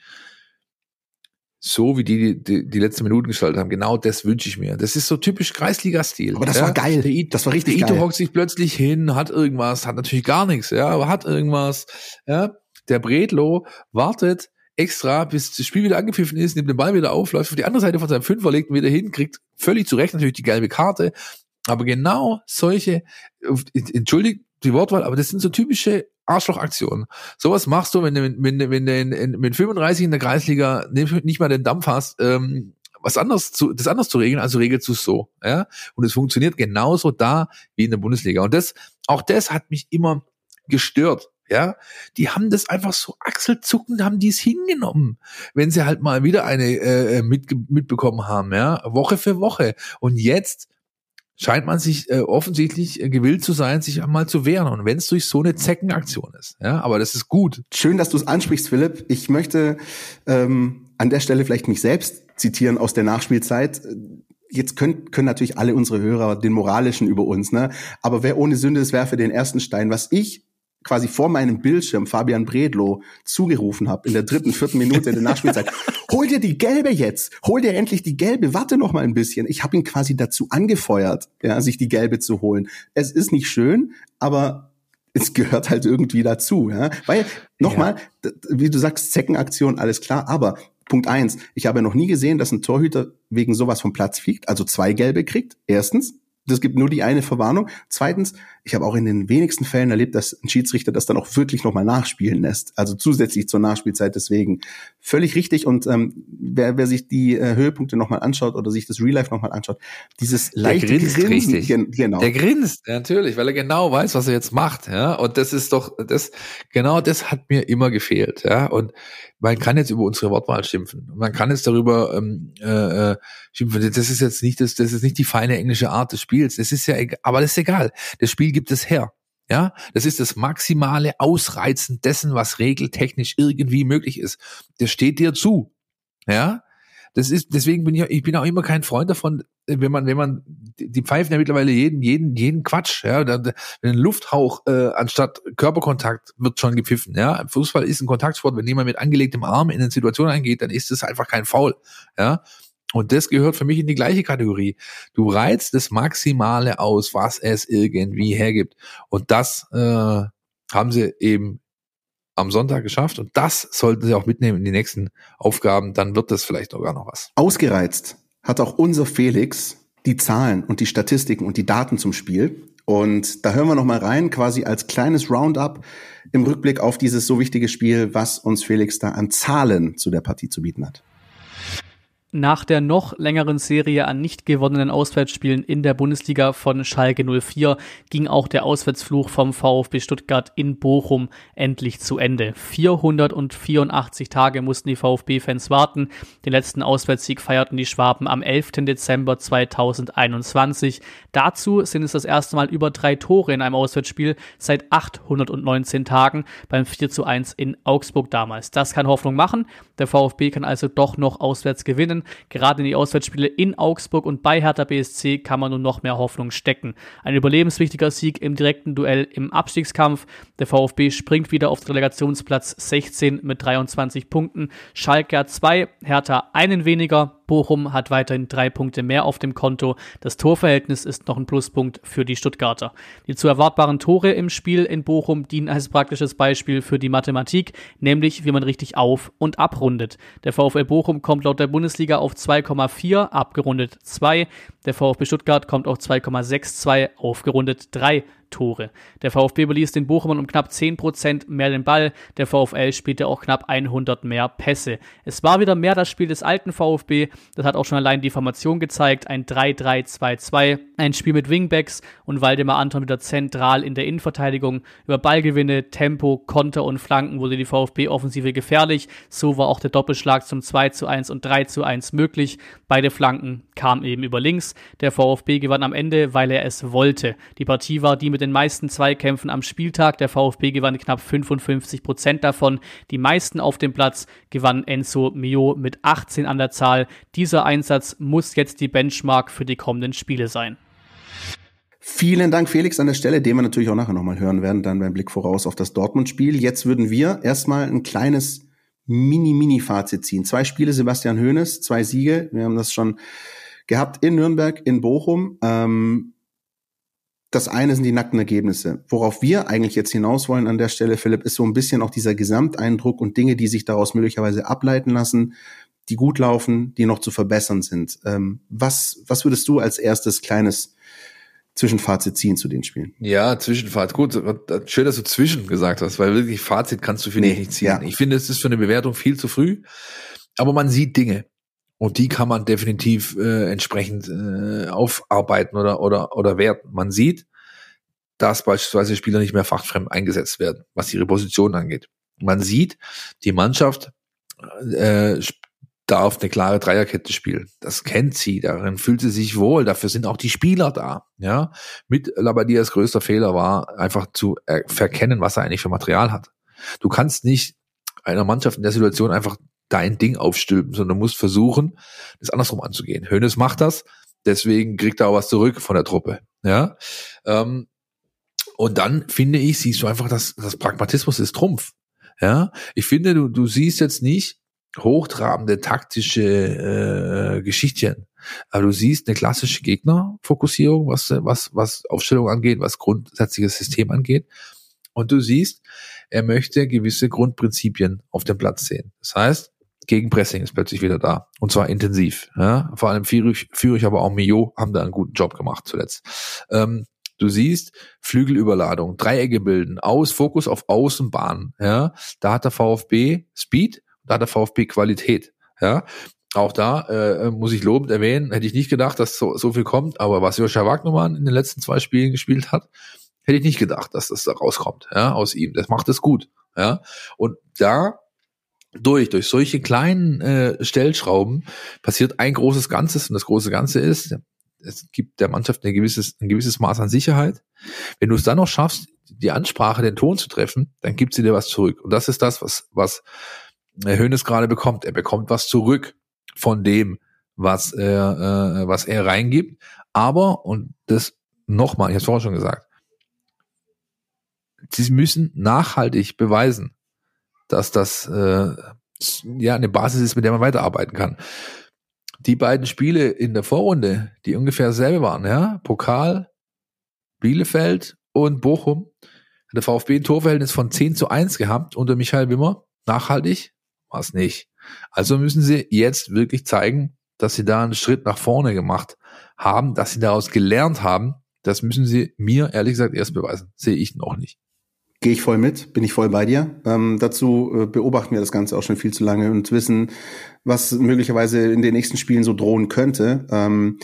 So wie die, die die letzten Minuten gestaltet haben, genau das wünsche ich mir. Das ist so typisch Kreisliga-Stil. Aber das ja. war geil. Der I, das war richtig der geil. Ito hockt sich plötzlich hin, hat irgendwas, hat natürlich gar nichts, ja, aber hat irgendwas. Ja. Der Bredlo wartet extra, bis das Spiel wieder angepfiffen ist, nimmt den Ball wieder auf, läuft auf die andere Seite von seinem Fünfer, legt ihn wieder hin, kriegt völlig zu Recht natürlich die gelbe Karte. Aber genau solche, entschuldigt die Wortwahl, aber das sind so typische Arschlochaktionen. Sowas machst du, wenn du, wenn du, wenn du in, in, mit fünfunddreißig in der Kreisliga nicht mal den Dampf hast, ähm, was anderes zu, das anders zu regeln, also regelst du es so, ja. Und es funktioniert genauso da wie in der Bundesliga. Und das, auch das hat mich immer gestört. Ja, die haben das einfach so achselzuckend, haben die es hingenommen, wenn sie halt mal wieder eine äh, mit, mitbekommen haben, ja, Woche für Woche. Und jetzt scheint man sich äh, offensichtlich äh, gewillt zu sein, sich einmal zu wehren. Und wenn es durch so eine Zeckenaktion ist, ja, aber das ist gut. Schön, dass du es ansprichst, Philipp. Ich möchte ähm, an der Stelle vielleicht mich selbst zitieren aus der Nachspielzeit. Jetzt können, können natürlich alle unsere Hörer den moralischen über uns, ne? Aber wer ohne Sünde ist, werfe den ersten Stein. Was ich quasi vor meinem Bildschirm Fabian Bredlo zugerufen habe in der dritten, vierten Minute der Nachspielzeit. Hol dir die gelbe jetzt! Hol dir endlich die gelbe! Warte noch mal ein bisschen. Ich habe ihn quasi dazu angefeuert, ja, sich die gelbe zu holen. Es ist nicht schön, aber es gehört halt irgendwie dazu, ja. Weil, nochmal, ja. Wie du sagst, Zeckenaktion, alles klar, aber Punkt eins, ich habe noch nie gesehen, dass ein Torhüter wegen sowas vom Platz fliegt, also zwei gelbe kriegt, erstens. Es gibt nur die eine Verwarnung. Zweitens, ich habe auch in den wenigsten Fällen erlebt, dass ein Schiedsrichter das dann auch wirklich nochmal nachspielen lässt. Also zusätzlich zur Nachspielzeit. Deswegen völlig richtig. Und ähm, wer, wer sich die äh, Höhepunkte nochmal anschaut oder sich das Real Life nochmal anschaut, dieses leichte Der grinst Grinsen, richtig. Gen- genau. Der grinst, ja, natürlich, weil er genau weiß, was er jetzt macht. Ja, und das ist doch, das genau das hat mir immer gefehlt. Ja, und man kann jetzt über unsere Wortwahl schimpfen. Man kann jetzt darüber ähm, äh, schimpfen. Das ist jetzt nicht das, das ist nicht die feine englische Art des Spiels. Das ist ja, aber das ist egal. Das Spiel gibt es her. Ja, das ist das maximale Ausreizen dessen, was regeltechnisch irgendwie möglich ist. Das steht dir zu. Ja, das ist, deswegen bin ich, ich bin auch immer kein Freund davon, wenn man, wenn man, die pfeifen ja mittlerweile jeden, jeden, jeden Quatsch, ja, wenn ein Lufthauch, äh, anstatt Körperkontakt wird schon gepfiffen, ja. Fußball ist ein Kontaktsport, wenn jemand mit angelegtem Arm in eine Situation eingeht, dann ist es einfach kein Foul, ja. Und das gehört für mich in die gleiche Kategorie. Du reizt das Maximale aus, was es irgendwie hergibt. Und das, äh, haben sie eben am Sonntag geschafft und das sollten sie auch mitnehmen in die nächsten Aufgaben, dann wird das vielleicht sogar noch was. Ausgereizt hat auch unser Felix die Zahlen und die Statistiken und die Daten zum Spiel und da hören wir noch mal rein, quasi als kleines Roundup im Rückblick auf dieses so wichtige Spiel, was uns Felix da an Zahlen zu der Partie zu bieten hat. Nach der noch längeren Serie an nicht gewonnenen Auswärtsspielen in der Bundesliga von Schalke null vier ging auch der Auswärtsfluch vom VfB Stuttgart in Bochum endlich zu Ende. vierhundertvierundachtzig Tage mussten die VfB-Fans warten. Den letzten Auswärtssieg feierten die Schwaben am elften Dezember zweitausendeinundzwanzig. Dazu sind es das erste Mal über drei Tore in einem Auswärtsspiel seit achthundertneunzehn Tagen beim vier zu eins in Augsburg damals. Das kann Hoffnung machen. Der VfB kann also doch noch auswärts gewinnen. Gerade in die Auswärtsspiele in Augsburg und bei Hertha B S C kann man nun noch mehr Hoffnung stecken. Ein überlebenswichtiger Sieg im direkten Duell im Abstiegskampf. Der VfB springt wieder auf Relegationsplatz sechzehn mit dreiundzwanzig Punkten. Schalke hat zwei, Hertha einen weniger. Bochum hat weiterhin drei Punkte mehr auf dem Konto. Das Torverhältnis ist noch ein Pluspunkt für die Stuttgarter. Die zu erwartbaren Tore im Spiel in Bochum dienen als praktisches Beispiel für die Mathematik, nämlich wie man richtig auf- und abrundet. Der VfL Bochum kommt laut der Bundesliga auf zwei Komma vier, abgerundet zwei. Der VfB Stuttgart kommt auf zwei Komma zweiundsechzig, aufgerundet drei Tore. Der VfB überließ den Bochumern um knapp zehn Prozent mehr den Ball. Der VfL spielte auch knapp hundert mehr Pässe. Es war wieder mehr das Spiel des alten VfB. Das hat auch schon allein die Formation gezeigt. Ein drei drei zwei zwei. Ein Spiel mit Wingbacks und Waldemar Anton wieder zentral in der Innenverteidigung. Über Ballgewinne, Tempo, Konter und Flanken wurde die VfB-Offensive gefährlich. So war auch der Doppelschlag zum zwei zu eins und drei zu eins möglich. Beide Flanken kamen eben über links. Der VfB gewann am Ende, weil er es wollte. Die Partie war die mit den meisten Zweikämpfen am Spieltag. Der VfB gewann knapp fünfundfünfzig Prozent davon. Die meisten auf dem Platz gewann Enzo Mio mit achtzehn an der Zahl. Dieser Einsatz muss jetzt die Benchmark für die kommenden Spiele sein. Vielen Dank, Felix, an der Stelle, den wir natürlich auch nachher nochmal hören werden, dann beim Blick voraus auf das Dortmund-Spiel. Jetzt würden wir erstmal ein kleines Mini-Mini-Fazit ziehen. Zwei Spiele, Sebastian Hoeneß, zwei Siege. Wir haben das schon gehabt in Nürnberg, in Bochum. Ähm, Das eine sind die nackten Ergebnisse. Worauf wir eigentlich jetzt hinaus wollen an der Stelle, Philipp, ist so ein bisschen auch dieser Gesamteindruck und Dinge, die sich daraus möglicherweise ableiten lassen, die gut laufen, die noch zu verbessern sind. Ähm, was, was würdest du als erstes kleines Zwischenfazit ziehen zu den Spielen? Ja, Zwischenfazit. Gut, schön, dass du zwischen gesagt hast, weil wirklich Fazit kannst du, finde Nee, ich, nicht ziehen. ja. Ich finde, es ist für eine Bewertung viel zu früh, aber man sieht Dinge. Und die kann man definitiv äh, entsprechend äh, aufarbeiten oder oder oder werten. Man sieht, dass beispielsweise Spieler nicht mehr fachfremd eingesetzt werden, was ihre Position angeht. Man sieht, die Mannschaft äh, darf eine klare Dreierkette spielen. Das kennt sie, darin fühlt sie sich wohl. Dafür sind auch die Spieler da. Ja, mit Labadias größter Fehler war einfach zu äh, verkennen, was er eigentlich für Material hat. Du kannst nicht einer Mannschaft in der Situation einfach dein Ding aufstülpen, sondern du musst versuchen, das andersrum anzugehen. Hoeneß macht das, deswegen kriegt er auch was zurück von der Truppe. Ja, ähm, und dann finde ich, siehst du einfach, dass das Pragmatismus ist Trumpf. Ja, ich finde, du du siehst jetzt nicht hochtrabende taktische äh, Geschichtchen, aber du siehst eine klassische Gegnerfokussierung, was was was Aufstellung angeht, was grundsätzliches System angeht. Und du siehst, er möchte gewisse Grundprinzipien auf dem Platz sehen. Das heißt, Gegenpressing ist plötzlich wieder da. Und zwar intensiv. Ja? Vor allem Führich, Führich, aber auch Mio haben da einen guten Job gemacht zuletzt. Ähm, du siehst Flügelüberladung, Dreiecke bilden, aus, Fokus auf Außenbahn. Ja? Da hat der VfB Speed, da hat der VfB Qualität. Ja? Auch da äh, muss ich lobend erwähnen, hätte ich nicht gedacht, dass so, so viel kommt. Aber was Joscha Wagnermann in den letzten zwei Spielen gespielt hat, hätte ich nicht gedacht, dass das da rauskommt, ja, aus ihm. Das macht es gut, ja. Und da durch durch solche kleinen äh, Stellschrauben passiert ein großes Ganzes, und das große Ganze ist, es gibt der Mannschaft ein gewisses ein gewisses Maß an Sicherheit. Wenn du es dann noch schaffst, die Ansprache, den Ton zu treffen, dann gibt sie dir was zurück. Und das ist das, was was Hoeneß gerade bekommt. Er bekommt was zurück von dem, was er äh, was er reingibt. Aber, und das nochmal, ich habe es vorhin schon gesagt, sie müssen nachhaltig beweisen, dass das äh, ja eine Basis ist, mit der man weiterarbeiten kann. Die beiden Spiele in der Vorrunde, die ungefähr dasselbe waren, ja, Pokal, Bielefeld und Bochum, hat der VfB ein Torverhältnis von zehn zu eins gehabt unter Michael Wimmer. Nachhaltig war es nicht. Also müssen sie jetzt wirklich zeigen, dass sie da einen Schritt nach vorne gemacht haben, dass sie daraus gelernt haben. Das müssen sie mir, ehrlich gesagt, erst beweisen. Sehe ich noch nicht. Gehe ich voll mit, bin ich voll bei dir. Ähm, dazu äh, beobachten wir das Ganze auch schon viel zu lange und wissen, was möglicherweise in den nächsten Spielen so drohen könnte. Ähm,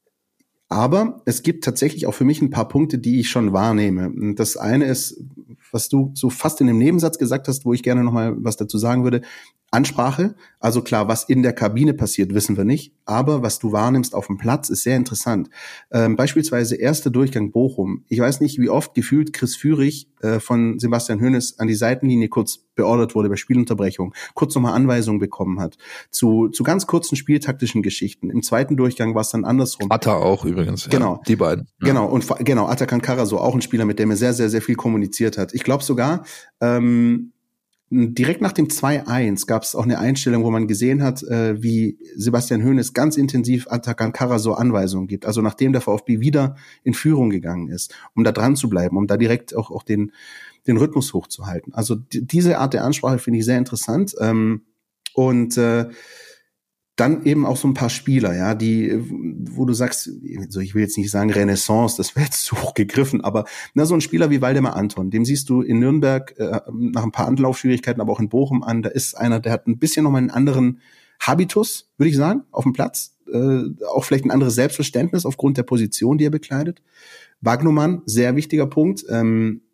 aber es gibt tatsächlich auch für mich ein paar Punkte, die ich schon wahrnehme. Und das eine ist, was du so fast in dem Nebensatz gesagt hast, wo ich gerne noch mal was dazu sagen würde. Ansprache, also klar, was in der Kabine passiert, wissen wir nicht, aber was du wahrnimmst auf dem Platz, ist sehr interessant. Ähm, beispielsweise erster Durchgang Bochum. Ich weiß nicht, wie oft gefühlt Chris Führig äh, von Sebastian Hoeneß an die Seitenlinie kurz beordert wurde bei Spielunterbrechung, kurz nochmal Anweisungen bekommen hat zu zu ganz kurzen spieltaktischen Geschichten. Im zweiten Durchgang war es dann andersrum. Atta auch übrigens. Genau. Ja, die beiden. Ja. Genau, und genau, Atakan Karaso, auch ein Spieler, mit dem er sehr, sehr, sehr viel kommuniziert hat. Ich glaube sogar, ähm, direkt nach dem zwei eins gab es auch eine Einstellung, wo man gesehen hat, äh, wie Sebastian Hoeneß ganz intensiv Atakan Karaso Anweisungen gibt. Also nachdem der VfB wieder in Führung gegangen ist, um da dran zu bleiben, um da direkt auch, auch den, den Rhythmus hochzuhalten. Also d- diese Art der Ansprache finde ich sehr interessant. Ähm, und äh, dann eben auch so ein paar Spieler, ja, die, wo du sagst, also ich will jetzt nicht sagen Renaissance, das wäre jetzt zu hoch gegriffen, aber na, so ein Spieler wie Waldemar Anton, dem siehst du in Nürnberg äh, nach ein paar Anlaufschwierigkeiten, aber auch in Bochum an, da ist einer, der hat ein bisschen nochmal einen anderen Habitus, würde ich sagen, auf dem Platz, äh, auch vielleicht ein anderes Selbstverständnis aufgrund der Position, die er bekleidet. Wagnumann, sehr wichtiger Punkt, ähm,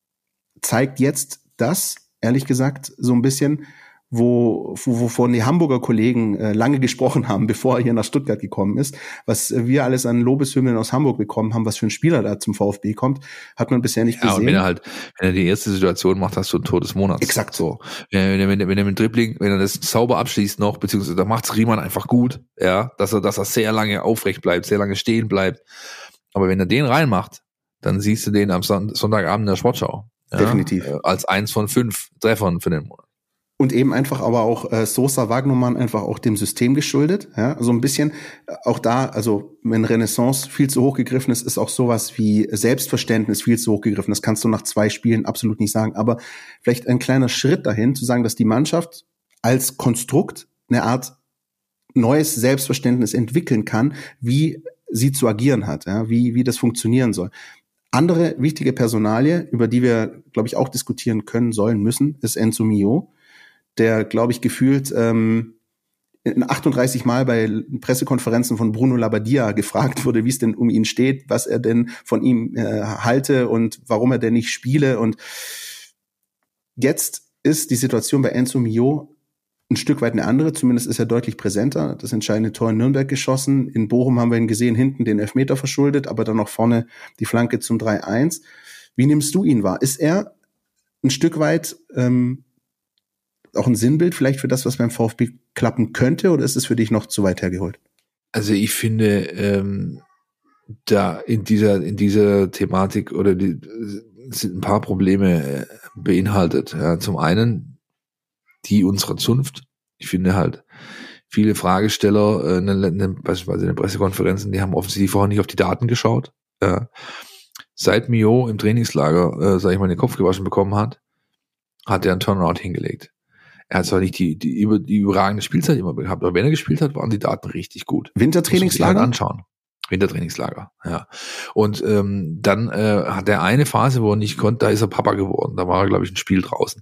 zeigt jetzt das, ehrlich gesagt, so ein bisschen, wo, wo wovon die Hamburger Kollegen äh, lange gesprochen haben, bevor er hier nach Stuttgart gekommen ist. Was wir alles an Lobeshymnen aus Hamburg bekommen haben, was für ein Spieler da zum VfB kommt, hat man bisher nicht ja, gesehen. Und wenn er halt, wenn er die erste Situation macht, hast du ein Tor des Monats. Exakt so. Wenn er, wenn er, wenn er mit Dribbling, wenn er das sauber abschließt noch, beziehungsweise da macht's Riemann einfach gut, ja, dass er, dass er sehr lange aufrecht bleibt, sehr lange stehen bleibt. Aber wenn er den reinmacht, dann siehst du den am Sonntagabend in der Sportschau. Ja, definitiv. Als eins von fünf Treffern für den Monat. Und eben einfach aber auch äh, Sosa Wagnumann einfach auch dem System geschuldet. Ja, so ein bisschen äh, auch da, also wenn Renaissance viel zu hoch gegriffen ist, ist auch sowas wie Selbstverständnis viel zu hoch gegriffen. Das kannst du nach zwei Spielen absolut nicht sagen. Aber vielleicht ein kleiner Schritt dahin, zu sagen, dass die Mannschaft als Konstrukt eine Art neues Selbstverständnis entwickeln kann, wie sie zu agieren hat, ja, wie wie das funktionieren soll. Andere wichtige Personalie, über die wir, glaube ich, auch diskutieren können, sollen, müssen, ist Enzo Mio, der, glaube ich, gefühlt ähm, achtunddreißig Mal bei Pressekonferenzen von Bruno Labbadia gefragt wurde, wie es denn um ihn steht, was er denn von ihm äh, halte und warum er denn nicht spiele. Und jetzt ist die Situation bei Enzo Mio ein Stück weit eine andere, zumindest ist er deutlich präsenter. Das entscheidende Tor in Nürnberg geschossen. In Bochum haben wir ihn gesehen, hinten den Elfmeter verschuldet, aber dann noch vorne die Flanke zum drei eins. Wie nimmst du ihn wahr? Ist er ein Stück weit ähm, auch ein Sinnbild vielleicht für das, was beim VfB klappen könnte, oder ist es für dich noch zu weit hergeholt? Also ich finde, ähm, da in dieser in dieser Thematik oder die sind ein paar Probleme beinhaltet. Ja, zum einen die unserer Zunft. Ich finde halt viele Fragesteller, äh, ne, ne, beispielsweise in den Pressekonferenzen, die haben offensichtlich vorher nicht auf die Daten geschaut. Ja. Seit Mio im Trainingslager, äh, sag ich mal, den Kopf gewaschen bekommen hat, hat er einen Turnaround hingelegt. Er hat zwar nicht die, die, über, die überragende Spielzeit immer gehabt, aber wenn er gespielt hat, waren die Daten richtig gut. Wintertrainingslager? Halt anschauen. Wintertrainingslager, ja. Und ähm, dann äh, hat er eine Phase, wo er nicht konnte, da ist er Papa geworden. Da war er, glaube ich, ein Spiel draußen.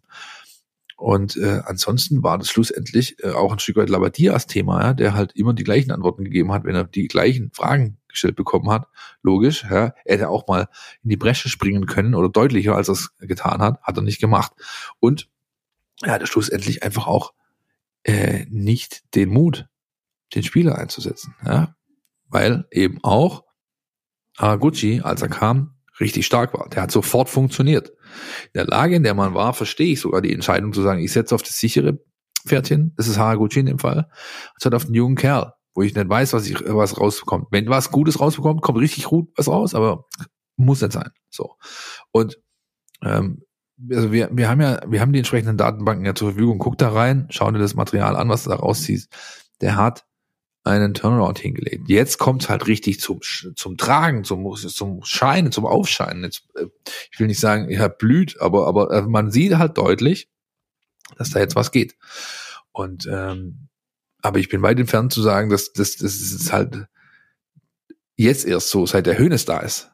Und äh, ansonsten war das schlussendlich äh, auch ein Stück weit Labbadias Thema, ja, der halt immer die gleichen Antworten gegeben hat, wenn er die gleichen Fragen gestellt bekommen hat. Logisch, ja. Er hätte auch mal in die Bresche springen können oder deutlicher, als er es getan hat, hat er nicht gemacht. Und er hatte schlussendlich einfach auch äh, nicht den Mut, den Spieler einzusetzen, ja, weil eben auch Haraguchi, als er kam, richtig stark war. Der hat sofort funktioniert. In der Lage, in der man war, verstehe ich sogar die Entscheidung zu sagen, ich setze auf das sichere Pferdchen, das ist Haraguchi in dem Fall, anstatt auf den jungen Kerl, wo ich nicht weiß, was ich was rauskommt. Wenn was Gutes rausbekommt, kommt richtig gut was raus, aber muss nicht sein. So. Und ähm, also wir, wir haben ja, wir haben die entsprechenden Datenbanken ja zur Verfügung. Guck da rein, schau dir das Material an, was du da rausziehst. Der hat einen Turnaround hingelegt. Jetzt kommt's halt richtig zum, zum Tragen, zum, zum Scheinen, zum Aufscheinen. Jetzt, ich will nicht sagen, er blüht, aber, aber man sieht halt deutlich, dass da jetzt was geht. Und, ähm, aber ich bin weit entfernt zu sagen, dass, dass, das ist halt jetzt erst so, seit der Hoeneß da ist.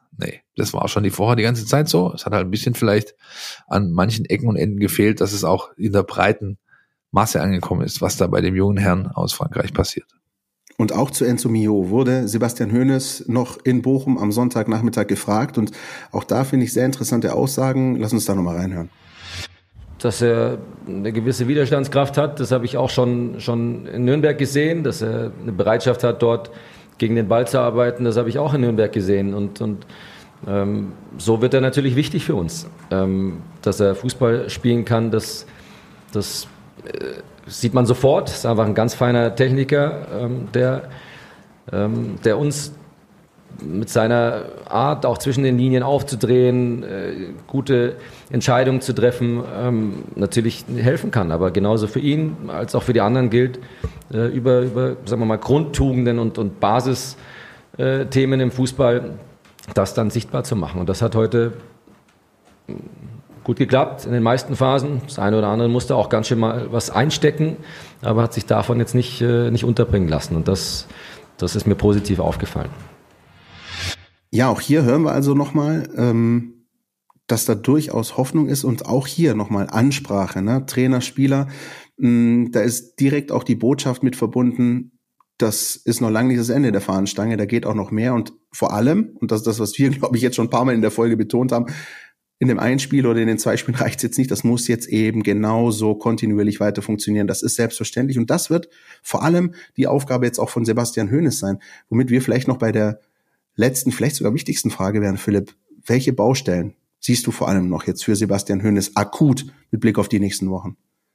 Nee, das war schon die vorher die ganze Zeit so. Es hat halt ein bisschen vielleicht an manchen Ecken und Enden gefehlt, dass es auch in der breiten Masse angekommen ist, was da bei dem jungen Herrn aus Frankreich passiert. Und auch zu Enzo Mio wurde Sebastian Hoeneß noch in Bochum am Sonntagnachmittag gefragt. Und auch da finde ich sehr interessante Aussagen. Lass uns da nochmal reinhören. Dass er eine gewisse Widerstandskraft hat, das habe ich auch schon, schon in Nürnberg gesehen. Dass er eine Bereitschaft hat, dort gegen den Ball zu arbeiten, das habe ich auch in Nürnberg gesehen. Und, und ähm, so wird er natürlich wichtig für uns. Ähm, dass er Fußball spielen kann, das, das äh, sieht man sofort. Ist einfach ein ganz feiner Techniker, ähm, der, ähm, der uns mit seiner Art, auch zwischen den Linien aufzudrehen, äh, gute Entscheidungen zu treffen, ähm, natürlich helfen kann. Aber genauso für ihn als auch für die anderen gilt, äh, über, über, sagen wir mal, Grundtugenden und, und Basisthemen im Fußball, das dann sichtbar zu machen. Und das hat heute gut geklappt in den meisten Phasen. Das eine oder andere musste auch ganz schön mal was einstecken, aber hat sich davon jetzt nicht, äh, nicht unterbringen lassen. Und das, das ist mir positiv aufgefallen. Ja, auch hier hören wir also nochmal, ähm, dass da durchaus Hoffnung ist und auch hier nochmal Ansprache, ne? Trainer, Spieler, mh, da ist direkt auch die Botschaft mit verbunden, das ist noch lange nicht das Ende der Fahnenstange, da geht auch noch mehr und vor allem, und das ist das, was wir, glaube ich, jetzt schon ein paar Mal in der Folge betont haben, in dem einen Spiel oder in den zwei Spielen reicht es jetzt nicht, das muss jetzt eben genauso kontinuierlich weiter funktionieren, das ist selbstverständlich und das wird vor allem die Aufgabe jetzt auch von Sebastian Hoeneß sein, womit wir vielleicht noch bei der letzten, vielleicht sogar wichtigsten Frage wären, Philipp, welche Baustellen siehst du vor allem noch jetzt für Sebastian Hoeneß akut mit Blick auf die nächsten Wochen?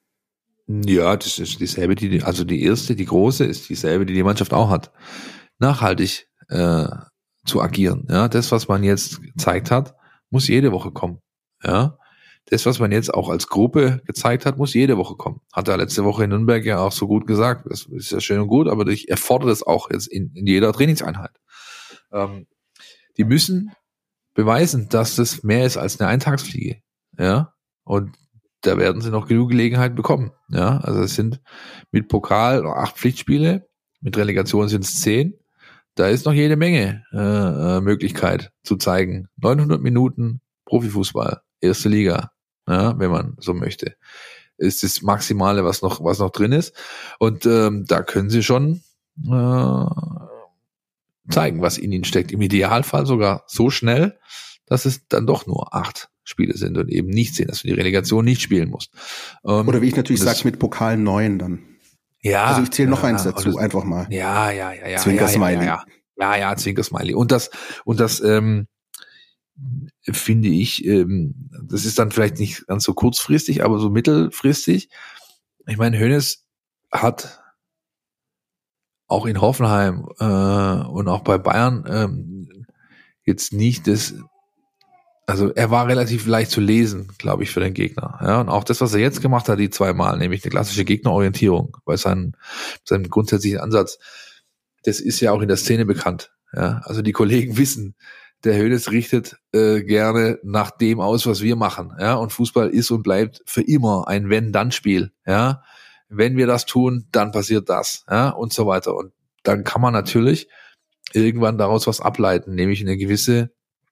Ja, das ist dieselbe, die, also die erste, die große, ist dieselbe, die die Mannschaft auch hat. Nachhaltig äh, zu agieren. Ja, das, was man jetzt gezeigt hat, muss jede Woche kommen. Ja, das, was man jetzt auch als Gruppe gezeigt hat, muss jede Woche kommen. Hat er letzte Woche in Nürnberg ja auch so gut gesagt. Das ist ja schön und gut, aber ich erfordere das auch jetzt in, in jeder Trainingseinheit. Ähm, die müssen beweisen, dass das mehr ist als eine Eintagsfliege. Ja, und da werden sie noch genug Gelegenheit bekommen. Ja, also es sind mit Pokal noch acht Pflichtspiele, mit Relegation sind es zehn. Da ist noch jede Menge äh, Möglichkeit zu zeigen. neunhundert Minuten Profifußball, erste Liga, ja, wenn man so möchte, ist das Maximale, was noch was noch drin ist. Und ähm, da können sie schon äh, zeigen, was in ihnen steckt. Im Idealfall sogar so schnell, dass es dann doch nur acht Spiele sind und eben nicht sehen, dass du die Relegation nicht spielen musst. Ähm, Oder wie ich natürlich sage, mit Pokal neun dann. Ja. Also ich zähle noch ja, eins dazu, das, einfach mal. Ja, ja, ja, ja. Zwinker-Smiley. Ja, ja, ja, ja, ja Zwinker-Smiley. Und das, und das, ähm, finde ich, ähm, das ist dann vielleicht nicht ganz so kurzfristig, aber so mittelfristig. Ich meine, Hoeneß hat auch in Hoffenheim äh, und auch bei Bayern ähm, jetzt nicht das, also er war relativ leicht zu lesen, glaube ich, für den Gegner. Ja, und auch das, was er jetzt gemacht hat, die zweimal, nämlich eine klassische Gegnerorientierung bei seinem, seinem grundsätzlichen Ansatz, das ist ja auch in der Szene bekannt. Ja, also die Kollegen wissen, der Hoeneß richtet äh, gerne nach dem aus, was wir machen. Ja, und Fußball ist und bleibt für immer ein Wenn-Dann-Spiel. Ja, wenn wir das tun, dann passiert das. Ja, und so weiter. Und dann kann man natürlich irgendwann daraus was ableiten, nämlich eine gewisse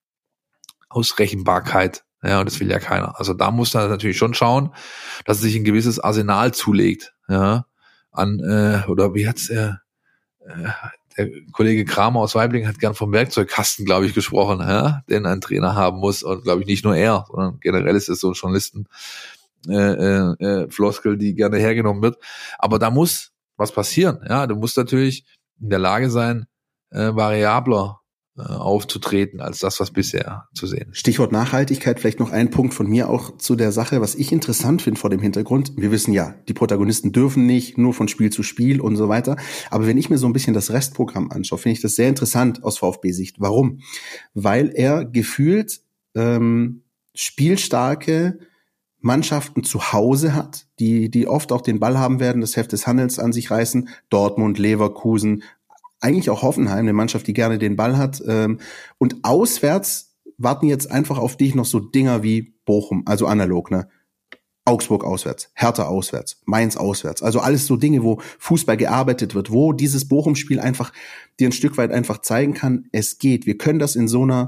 Ausrechenbarkeit. Ja, und das will ja keiner. Also da muss er natürlich schon schauen, dass er sich ein gewisses Arsenal zulegt. Ja, an, äh, oder wie hat's er, äh, der Kollege Kramer aus Waiblingen hat gern vom Werkzeugkasten, glaube ich, gesprochen, ja, den ein Trainer haben muss. Und glaube ich nicht nur er, sondern generell ist es so ein Journalisten äh, äh, Floskel, die gerne hergenommen wird. Aber da muss was passieren. Ja, du musst natürlich in der Lage sein, äh, variabler aufzutreten als das, was bisher zu sehen ist. Stichwort Nachhaltigkeit, vielleicht noch ein Punkt von mir auch zu der Sache, was ich interessant finde vor dem Hintergrund. Wir wissen ja, die Protagonisten dürfen nicht, nur von Spiel zu Spiel und so weiter. Aber wenn ich mir so ein bisschen das Restprogramm anschaue, finde ich das sehr interessant aus VfB-Sicht. Warum? Weil er gefühlt ähm, spielstarke Mannschaften zu Hause hat, die die oft auch den Ball haben werden, das Heft des Handels an sich reißen. Dortmund, Leverkusen, eigentlich auch Hoffenheim, eine Mannschaft, die gerne den Ball hat. Und auswärts warten jetzt einfach auf dich noch so Dinger wie Bochum, also analog, ne? Augsburg auswärts, Hertha auswärts, Mainz auswärts. Also alles so Dinge, wo Fußball gearbeitet wird, wo dieses Bochum-Spiel einfach dir ein Stück weit einfach zeigen kann, es geht. Wir können das in so einer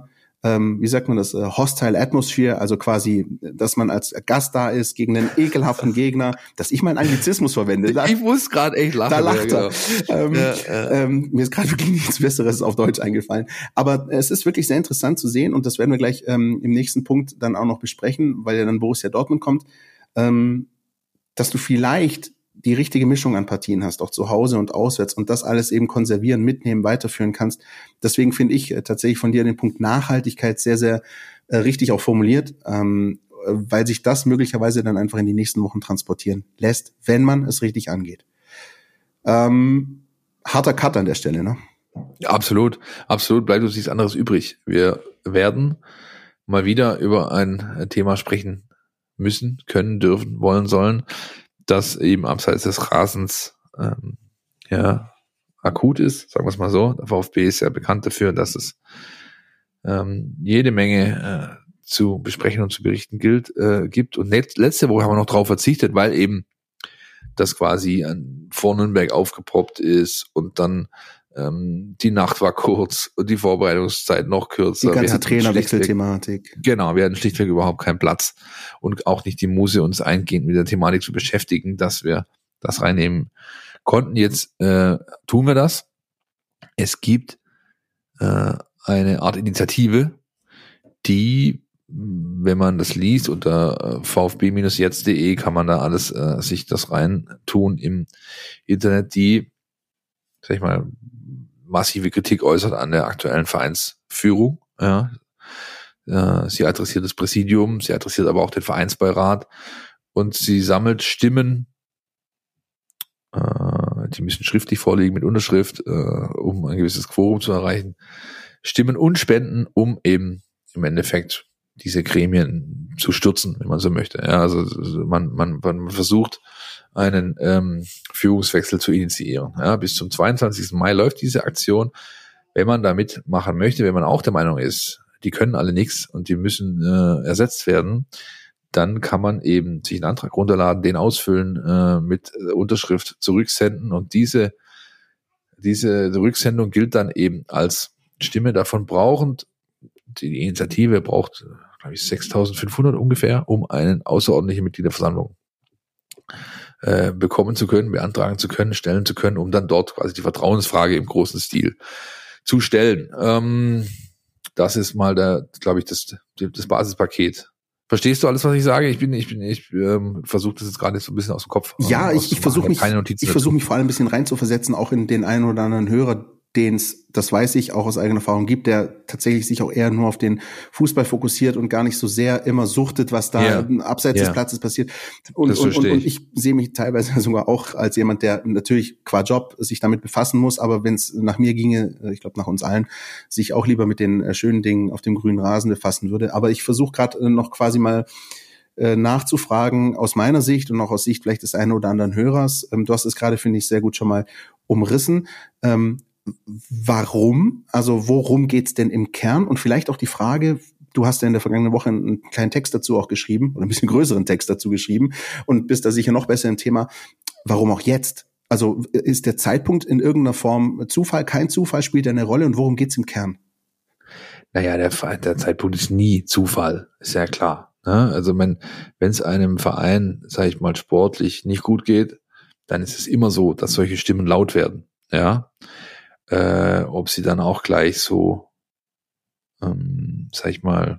ähm, wie sagt man das, äh, Hostile Atmosphere, also quasi, dass man als Gast da ist gegen einen ekelhaften Gegner, dass ich meinen Anglizismus verwende. Da, ich muss gerade echt lachen. Da lacht er. Ja, ähm, ja, ja. Ähm, mir ist gerade wirklich nichts Besseres auf Deutsch eingefallen. Aber es ist wirklich sehr interessant zu sehen und das werden wir gleich ähm, im nächsten Punkt dann auch noch besprechen, weil ja dann Borussia Dortmund kommt, ähm, dass du vielleicht die richtige Mischung an Partien hast, auch zu Hause und auswärts und das alles eben konservieren, mitnehmen, weiterführen kannst. Deswegen finde ich äh, tatsächlich von dir den Punkt Nachhaltigkeit sehr, sehr äh, richtig auch formuliert, ähm, weil sich das möglicherweise dann einfach in die nächsten Wochen transportieren lässt, wenn man es richtig angeht. Ähm, harter Cut an der Stelle, ne? Ja, absolut, absolut, bleibt uns nichts anderes übrig. Wir werden mal wieder über ein Thema sprechen müssen, können, dürfen, wollen, sollen, das eben abseits des Rasens ähm, ja akut ist, sagen wir es mal so. Der VfB ist ja bekannt dafür, dass es ähm, jede Menge äh, zu besprechen und zu berichten gilt, äh, gibt. Und let- letzte Woche haben wir noch drauf verzichtet, weil eben das quasi an, vor Nürnberg aufgepoppt ist und dann ähm, die Nacht war kurz und die Vorbereitungszeit noch kürzer. Die ganze Trainerwechselthematik. Genau, wir hatten schlichtweg überhaupt keinen Platz und auch nicht die Muße, uns eingehend mit der Thematik zu beschäftigen, dass wir das reinnehmen konnten. Jetzt äh, tun wir das. Es gibt äh, eine Art Initiative, die, wenn man das liest, unter v f b Bindestrich jetzt punkt de kann man da alles äh, sich das rein tun im Internet, die, sag ich mal, massive Kritik äußert an der aktuellen Vereinsführung. Ja. Äh, sie adressiert das Präsidium, sie adressiert aber auch den Vereinsbeirat und sie sammelt Stimmen, äh, die müssen schriftlich vorliegen mit Unterschrift, äh, um ein gewisses Quorum zu erreichen, Stimmen und Spenden, um eben im Endeffekt diese Gremien zu stürzen, wenn man so möchte. Ja, also man, man, man versucht, einen ähm, Führungswechsel zu initiieren. Ja, bis zum zweiundzwanzigsten Mai läuft diese Aktion. Wenn man da mitmachen möchte, wenn man auch der Meinung ist, die können alle nichts und die müssen äh, ersetzt werden, dann kann man eben sich einen Antrag runterladen, den ausfüllen, äh, mit Unterschrift zurücksenden und diese diese Rücksendung gilt dann eben als Stimme davon brauchend. Die Initiative braucht, glaube ich, sechstausendfünfhundert ungefähr, um eine außerordentliche Mitgliederversammlung äh, bekommen zu können, beantragen zu können, stellen zu können, um dann dort quasi die Vertrauensfrage im großen Stil zu stellen. Ähm, das ist mal der, glaube ich, das, das Basispaket. Verstehst du alles, was ich sage? Ich bin, ich bin, ich ähm, versuche das jetzt gerade so ein bisschen aus dem Kopf. Ja, ich, ich versuche mich, ich versuche mich vor allem ein bisschen reinzuversetzen, auch in den einen oder anderen Hörer, den es, das weiß ich, auch aus eigener Erfahrung gibt, der tatsächlich sich auch eher nur auf den Fußball fokussiert und gar nicht so sehr immer suchtet, was da yeah. abseits yeah. des Platzes passiert. Und, und, und, und ich sehe mich teilweise sogar auch als jemand, der natürlich qua Job sich damit befassen muss, aber wenn es nach mir ginge, ich glaube nach uns allen, sich auch lieber mit den schönen Dingen auf dem grünen Rasen befassen würde. Aber ich versuche gerade noch quasi mal äh, nachzufragen aus meiner Sicht und auch aus Sicht vielleicht des einen oder anderen Hörers. Ähm, du hast es gerade, finde ich, sehr gut schon mal umrissen. Ähm, Warum? Also worum geht's denn im Kern? Und vielleicht auch die Frage, du hast ja in der vergangenen Woche einen kleinen Text dazu auch geschrieben oder ein bisschen größeren Text dazu geschrieben und bist da sicher noch besser im Thema. Warum auch jetzt? Also ist der Zeitpunkt in irgendeiner Form Zufall, kein Zufall, spielt er eine Rolle und worum geht's im Kern? Naja, der, der Zeitpunkt ist nie Zufall, ist ja klar. Ne? Also wenn wenn es einem Verein, sage ich mal, sportlich nicht gut geht, dann ist es immer so, dass solche Stimmen laut werden. Ja. Äh, ob sie dann auch gleich so, ähm, sag ich mal,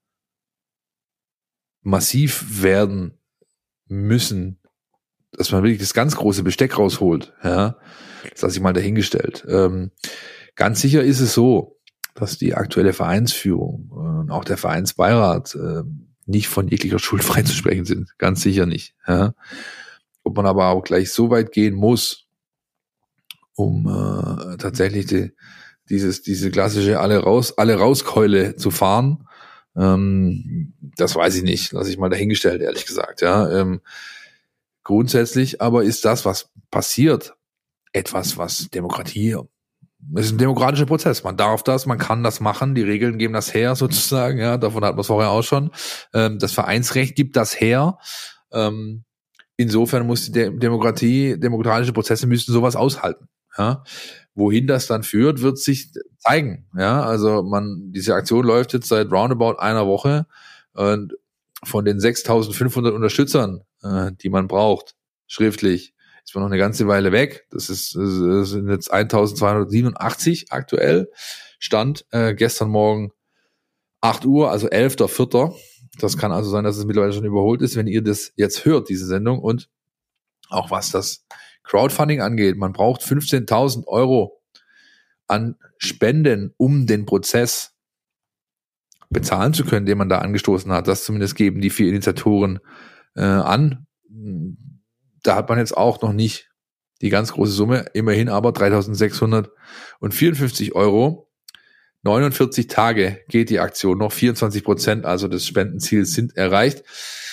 massiv werden müssen, dass man wirklich das ganz große Besteck rausholt, ja, das lasse ich mal dahingestellt. Ähm, ganz sicher ist es so, dass die aktuelle Vereinsführung und auch der Vereinsbeirat äh, nicht von jeglicher Schuld freizusprechen sind, ganz sicher nicht. Ja. Ob man aber auch gleich so weit gehen muss, um äh, tatsächlich die, dieses diese klassische alle raus alle rauskeule zu fahren, ähm, das weiß ich nicht, lasse ich mal dahingestellt, ehrlich gesagt. Ja, ähm, grundsätzlich aber ist das, was passiert, etwas, was Demokratie, das ist ein demokratischer Prozess. Man darf das, man kann das machen, die Regeln geben das her, sozusagen. Ja, davon hat man es vorher auch schon. Ähm, das Vereinsrecht gibt das her. Ähm, insofern muss die De- Demokratie, demokratische Prozesse müssen sowas aushalten. Ja, Wohin das dann führt, wird sich zeigen. Ja, also man, diese Aktion läuft jetzt seit roundabout einer Woche und von den sechstausendfünfhundert Unterstützern, äh, die man braucht, schriftlich, ist man noch eine ganze Weile weg. Das ist, das sind jetzt eintausendzweihundertsiebenundachtzig aktuell. Stand äh, gestern Morgen acht Uhr, also elfter vierter Das kann also sein, dass es mittlerweile schon überholt ist, wenn ihr das jetzt hört, diese Sendung. Und auch was das Crowdfunding angeht, man braucht fünfzehntausend Euro an Spenden, um den Prozess bezahlen zu können, den man da angestoßen hat. Das zumindest geben die vier Initiatoren äh, an. Da hat man jetzt auch noch nicht die ganz große Summe, immerhin aber dreitausendsechshundertvierundfünfzig Euro. neunundvierzig Tage geht die Aktion noch, vierundzwanzig Prozent also des Spendenziels sind erreicht.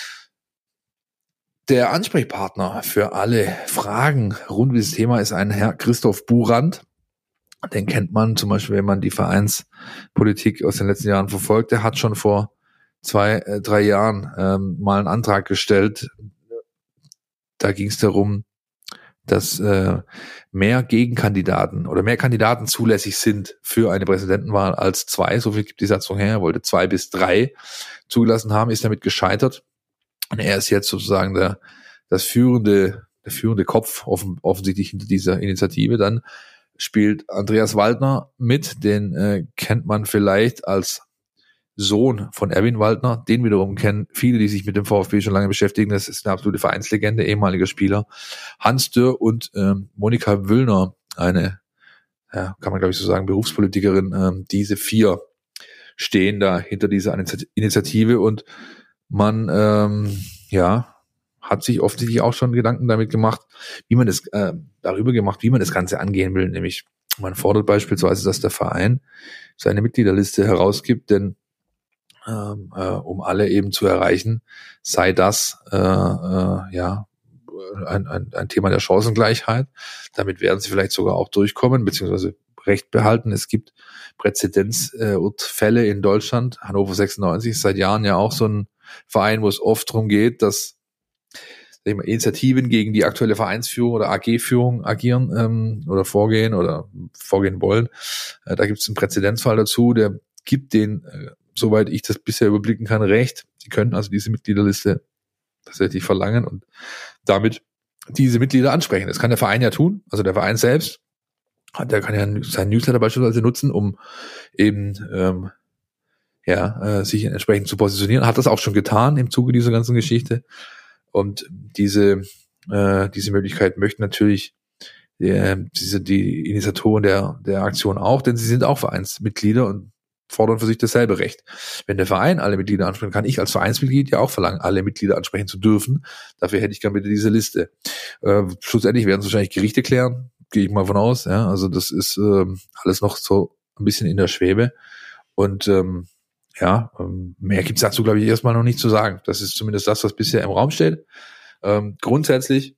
Der Ansprechpartner für alle Fragen rund um dieses Thema ist ein Herr Christoph Burand. Den kennt man zum Beispiel, wenn man die Vereinspolitik aus den letzten Jahren verfolgt. Der hat schon vor zwei, äh, drei Jahren ähm, mal einen Antrag gestellt. Da ging es darum, dass äh, mehr Gegenkandidaten oder mehr Kandidaten zulässig sind für eine Präsidentenwahl als zwei. So viel gibt die Satzung her. Er wollte zwei bis drei zugelassen haben, ist damit gescheitert. Und er ist jetzt sozusagen der, das führende, der führende Kopf offen, offensichtlich hinter dieser Initiative. Dann spielt Andreas Waldner mit, den äh, kennt man vielleicht als Sohn von Erwin Waldner. Den wiederum kennen viele, die sich mit dem VfB schon lange beschäftigen. Das ist eine absolute Vereinslegende, ehemaliger Spieler. Hans Dürr und ähm, Monika Wüllner, eine, ja, kann man glaube ich so sagen, Berufspolitikerin. Ähm, diese vier stehen da hinter dieser Initiative und man, ähm, ja, hat sich offensichtlich auch schon Gedanken damit gemacht, wie man das, äh, darüber gemacht, wie man das Ganze angehen will. Nämlich, man fordert beispielsweise, dass der Verein seine Mitgliederliste herausgibt, denn ähm, äh, um alle eben zu erreichen, sei das äh, äh, ja ein, ein, ein Thema der Chancengleichheit. Damit werden sie vielleicht sogar auch durchkommen, beziehungsweise Recht behalten. Es gibt Präzedenzfälle äh, in Deutschland. Hannover sechsundneunzig ist seit Jahren ja auch so ein Verein, wo es oft darum geht, dass sag ich mal, Initiativen gegen die aktuelle Vereinsführung oder A G-Führung agieren ähm, oder vorgehen oder vorgehen wollen. Äh, da gibt es einen Präzedenzfall dazu, der gibt den, äh, soweit ich das bisher überblicken kann, Recht. Sie können also diese Mitgliederliste tatsächlich verlangen und damit diese Mitglieder ansprechen. Das kann der Verein ja tun, also der Verein selbst. Der kann ja seinen Newsletter beispielsweise nutzen, um eben ähm, ja, äh, sich entsprechend zu positionieren. Hat das auch schon getan im Zuge dieser ganzen Geschichte. Und diese äh, diese Möglichkeit möchten natürlich äh, diese die Initiatoren der der Aktion auch, denn sie sind auch Vereinsmitglieder und fordern für sich dasselbe Recht. Wenn der Verein alle Mitglieder ansprechen kann, ich als Vereinsmitglied ja auch verlangen, alle Mitglieder ansprechen zu dürfen. Dafür hätte ich gerne bitte diese Liste. Äh, schlussendlich werden es wahrscheinlich Gerichte klären, gehe ich mal von aus. Ja, also das ist äh, alles noch so ein bisschen in der Schwebe. Und ähm, ja, ähm, mehr gibt's dazu, glaube ich, erstmal noch nicht zu sagen. Das ist zumindest das, was bisher im Raum steht. Ähm, grundsätzlich,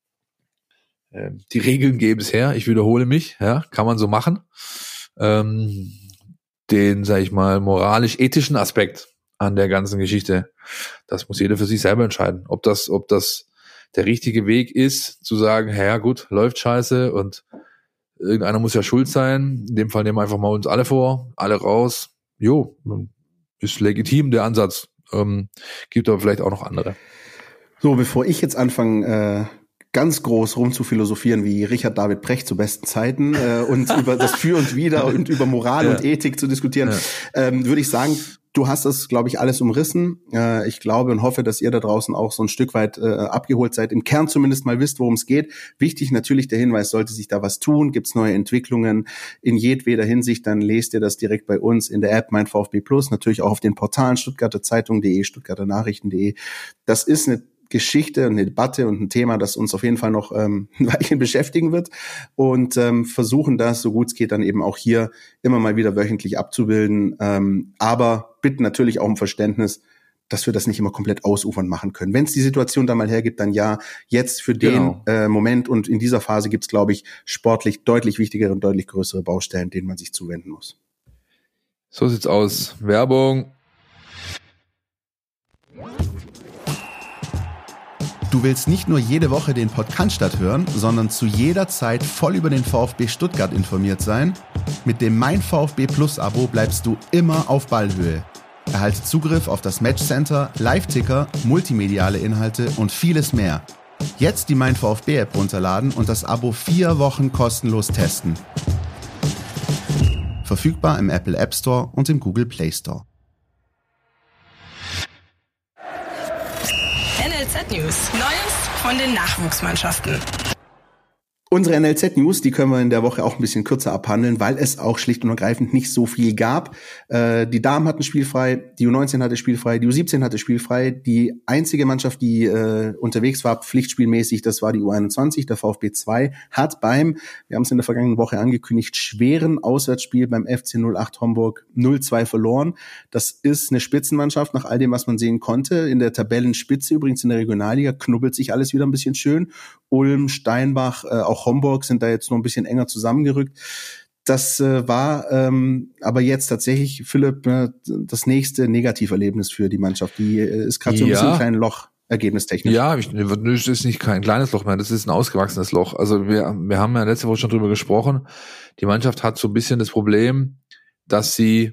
äh, die Regeln geben es her. Ich wiederhole mich, ja, kann man so machen. Ähm, den, sag ich mal, moralisch-ethischen Aspekt an der ganzen Geschichte, das muss jeder für sich selber entscheiden. Ob das, ob das der richtige Weg ist, zu sagen, ja gut, läuft scheiße und irgendeiner muss ja schuld sein. In dem Fall nehmen wir einfach mal uns alle vor, alle raus. Jo, ist legitim der Ansatz. Ähm, gibt aber vielleicht auch noch andere. So, bevor ich jetzt anfange, äh, ganz groß rum zu philosophieren wie Richard David Precht zu besten Zeiten äh, und über das Für und Wider und über Moral ja. und Ethik zu diskutieren, ja. ähm, würde ich sagen, du hast das, glaube ich, alles umrissen. Äh, ich glaube und hoffe, dass ihr da draußen auch so ein Stück weit äh, abgeholt seid, im Kern zumindest mal wisst, worum es geht. Wichtig natürlich der Hinweis, sollte sich da was tun, gibt's neue Entwicklungen in jedweder Hinsicht, dann lest ihr das direkt bei uns in der App Mein VfB Plus, natürlich auch auf den Portalen Stuttgarter Zeitung punkt de, Stuttgarter Nachrichten punkt de. Das ist eine Geschichte und eine Debatte und ein Thema, das uns auf jeden Fall noch ähm, ein Weilchen beschäftigen wird und ähm, versuchen das, so gut es geht, dann eben auch hier immer mal wieder wöchentlich abzubilden, ähm, aber bitten natürlich auch um Verständnis, dass wir das nicht immer komplett ausufernd machen können. Wenn es die Situation da mal hergibt, dann ja, jetzt für den genau. äh, Moment und in dieser Phase gibt es, glaube ich, sportlich deutlich wichtigere und deutlich größere Baustellen, denen man sich zuwenden muss. So sieht's aus. Werbung. Du willst nicht nur jede Woche den Podcast hören, sondern zu jeder Zeit voll über den VfB Stuttgart informiert sein? Mit dem Mein VfB Plus Abo bleibst du immer auf Ballhöhe. Erhalte Zugriff auf das Matchcenter, Live-Ticker, multimediale Inhalte und vieles mehr. Jetzt die Mein VfB App runterladen und das Abo vier Wochen kostenlos testen. Verfügbar im Apple App Store und im Google Play Store. N L Z News. Neues von den Nachwuchsmannschaften. Unsere N L Z-News, die können wir in der Woche auch ein bisschen kürzer abhandeln, weil es auch schlicht und ergreifend nicht so viel gab. Äh, die Damen hatten spielfrei, die U neunzehn hatte spielfrei, die U siebzehn hatte spielfrei. Die einzige Mannschaft, die äh, unterwegs war, pflichtspielmäßig, das war die U einundzwanzig, der VfB zwei, hat beim, wir haben es in der vergangenen Woche angekündigt, schweren Auswärtsspiel beim F C null acht Homburg null zwei verloren. Das ist eine Spitzenmannschaft, nach all dem, was man sehen konnte. In der Tabellenspitze, übrigens in der Regionalliga, knubbelt sich alles wieder ein bisschen schön. Ulm, Steinbach, äh, auch Homburg sind da jetzt noch ein bisschen enger zusammengerückt. Das äh, war ähm, aber jetzt tatsächlich, Philipp, äh, das nächste Negativerlebnis für die Mannschaft. Die äh, ist gerade so ein Ja. bisschen ein kleines Loch, ergebnistechnisch. Ja, ich, das ist nicht kein kleines Loch mehr, das ist ein ausgewachsenes Loch. Also wir, wir haben ja letzte Woche schon drüber gesprochen. Die Mannschaft hat so ein bisschen das Problem, dass sie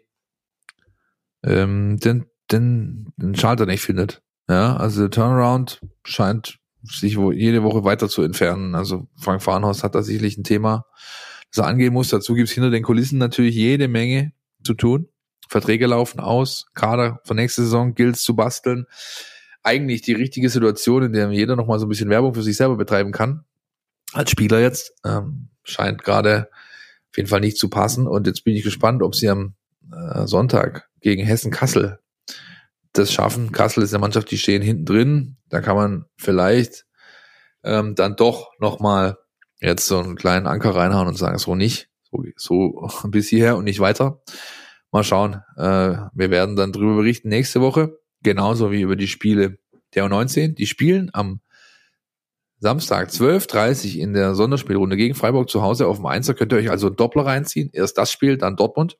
ähm, den, den, den Schalter nicht findet. Ja, also der Turnaround scheint sich wo jede Woche weiter zu entfernen. Also Frank Farnhorst hat da sicherlich ein Thema, das er angehen muss. Dazu gibt's hinter den Kulissen natürlich jede Menge zu tun. Verträge laufen aus, Kader für nächste Saison gilt es zu basteln. Eigentlich die richtige Situation, in der jeder nochmal so ein bisschen Werbung für sich selber betreiben kann. Als Spieler jetzt ähm, scheint gerade auf jeden Fall nicht zu passen. Und jetzt bin ich gespannt, ob sie am äh, Sonntag gegen Hessen-Kassel das schaffen. Kassel ist eine Mannschaft, die stehen hinten drin. Da kann man vielleicht ähm, dann doch nochmal jetzt so einen kleinen Anker reinhauen und sagen, so nicht, so, so bis hierher und nicht weiter. Mal schauen. Äh, wir werden dann drüber berichten nächste Woche, genauso wie über die Spiele der U neunzehn. Die spielen am Samstag zwölf Uhr dreißig in der Sonderspielrunde gegen Freiburg zu Hause auf dem Einser. Könnt ihr euch also einen Doppler reinziehen. Erst das Spiel, dann Dortmund.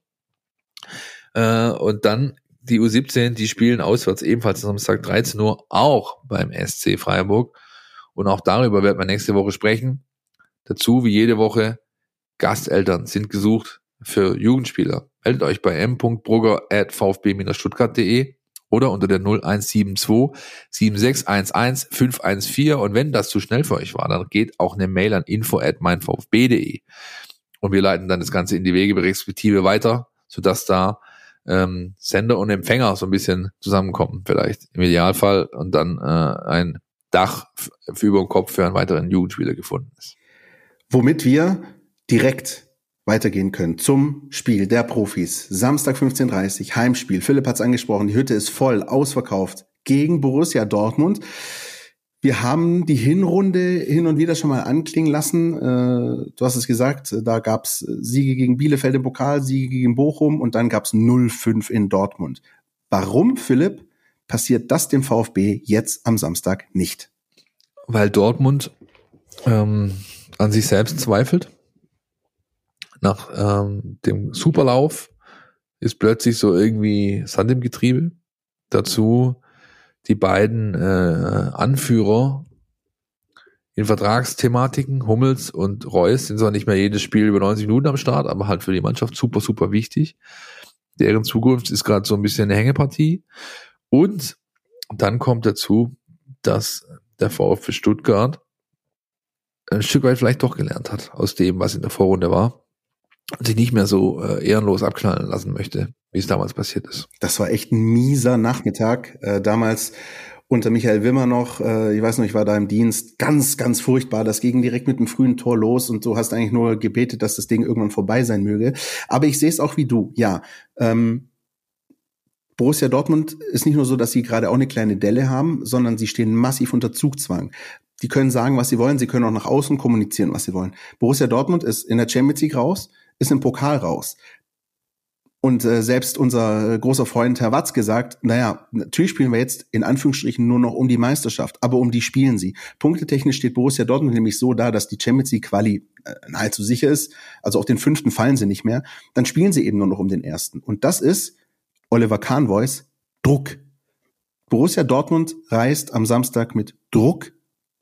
Äh, und dann die U siebzehn, die spielen auswärts ebenfalls am Samstag dreizehn Uhr, auch beim S C Freiburg. Und auch darüber werden wir nächste Woche sprechen. Dazu, wie jede Woche, Gasteltern sind gesucht für Jugendspieler. Meldet euch bei m punkt brugger at v f b Bindestrich stuttgart punkt d e oder unter der null eins sieben zwei sieben sechs eins eins fünf eins vier. Und wenn das zu schnell für euch war, dann geht auch eine Mail an info at mein v f b punkt d e. Und wir leiten dann das Ganze in die Wege respektive weiter, sodass da ähm, Sender und Empfänger so ein bisschen zusammenkommen, vielleicht im Idealfall, und dann äh, ein Dach für über dem Kopf für einen weiteren Jugendspieler gefunden ist. Womit wir direkt weitergehen können zum Spiel der Profis. Samstag fünfzehn Uhr dreißig, Heimspiel. Philipp hat es angesprochen, die Hütte ist voll, ausverkauft gegen Borussia Dortmund. Wir haben die Hinrunde hin und wieder schon mal anklingen lassen. Äh, du hast es gesagt, da gab es Siege gegen Bielefeld im Pokal, Siege gegen Bochum und dann gab es null fünf in Dortmund. Warum, Philipp, passiert das dem VfB jetzt am Samstag nicht? Weil Dortmund ähm, an sich selbst zweifelt. Nach ähm, dem Superlauf ist plötzlich so irgendwie Sand im Getriebe. Dazu die beiden äh, Anführer in Vertragsthematiken, Hummels und Reus, sind zwar nicht mehr jedes Spiel über neunzig Minuten am Start, aber halt für die Mannschaft super, super wichtig. Deren Zukunft ist gerade so ein bisschen eine Hängepartie. Und dann kommt dazu, dass der VfB Stuttgart ein Stück weit vielleicht doch gelernt hat aus dem, was in der Vorrunde war, und sich nicht mehr so äh, ehrenlos abknallen lassen möchte, wie es damals passiert ist. Das war echt ein mieser Nachmittag. Äh, damals unter Michael Wimmer noch, äh, ich weiß noch, ich war da im Dienst, ganz, ganz furchtbar. Das ging direkt mit einem frühen Tor los und du hast eigentlich nur gebetet, dass das Ding irgendwann vorbei sein möge. Aber ich sehe es auch wie du, ja. Ähm, Borussia Dortmund ist nicht nur so, dass sie gerade auch eine kleine Delle haben, sondern sie stehen massiv unter Zugzwang. Die können sagen, was sie wollen, sie können auch nach außen kommunizieren, was sie wollen. Borussia Dortmund ist in der Champions League raus, ist im Pokal raus. Und äh, selbst unser äh, großer Freund Herr Watz gesagt, naja, natürlich spielen wir jetzt in Anführungsstrichen nur noch um die Meisterschaft, aber um die spielen sie. Punktetechnisch steht Borussia Dortmund nämlich so da, dass die Champions League Quali äh, nahezu sicher ist, also auf den fünften fallen sie nicht mehr, dann spielen sie eben nur noch um den ersten. Und das ist, Oliver Kahn-Voice, Druck. Borussia Dortmund reist am Samstag mit Druck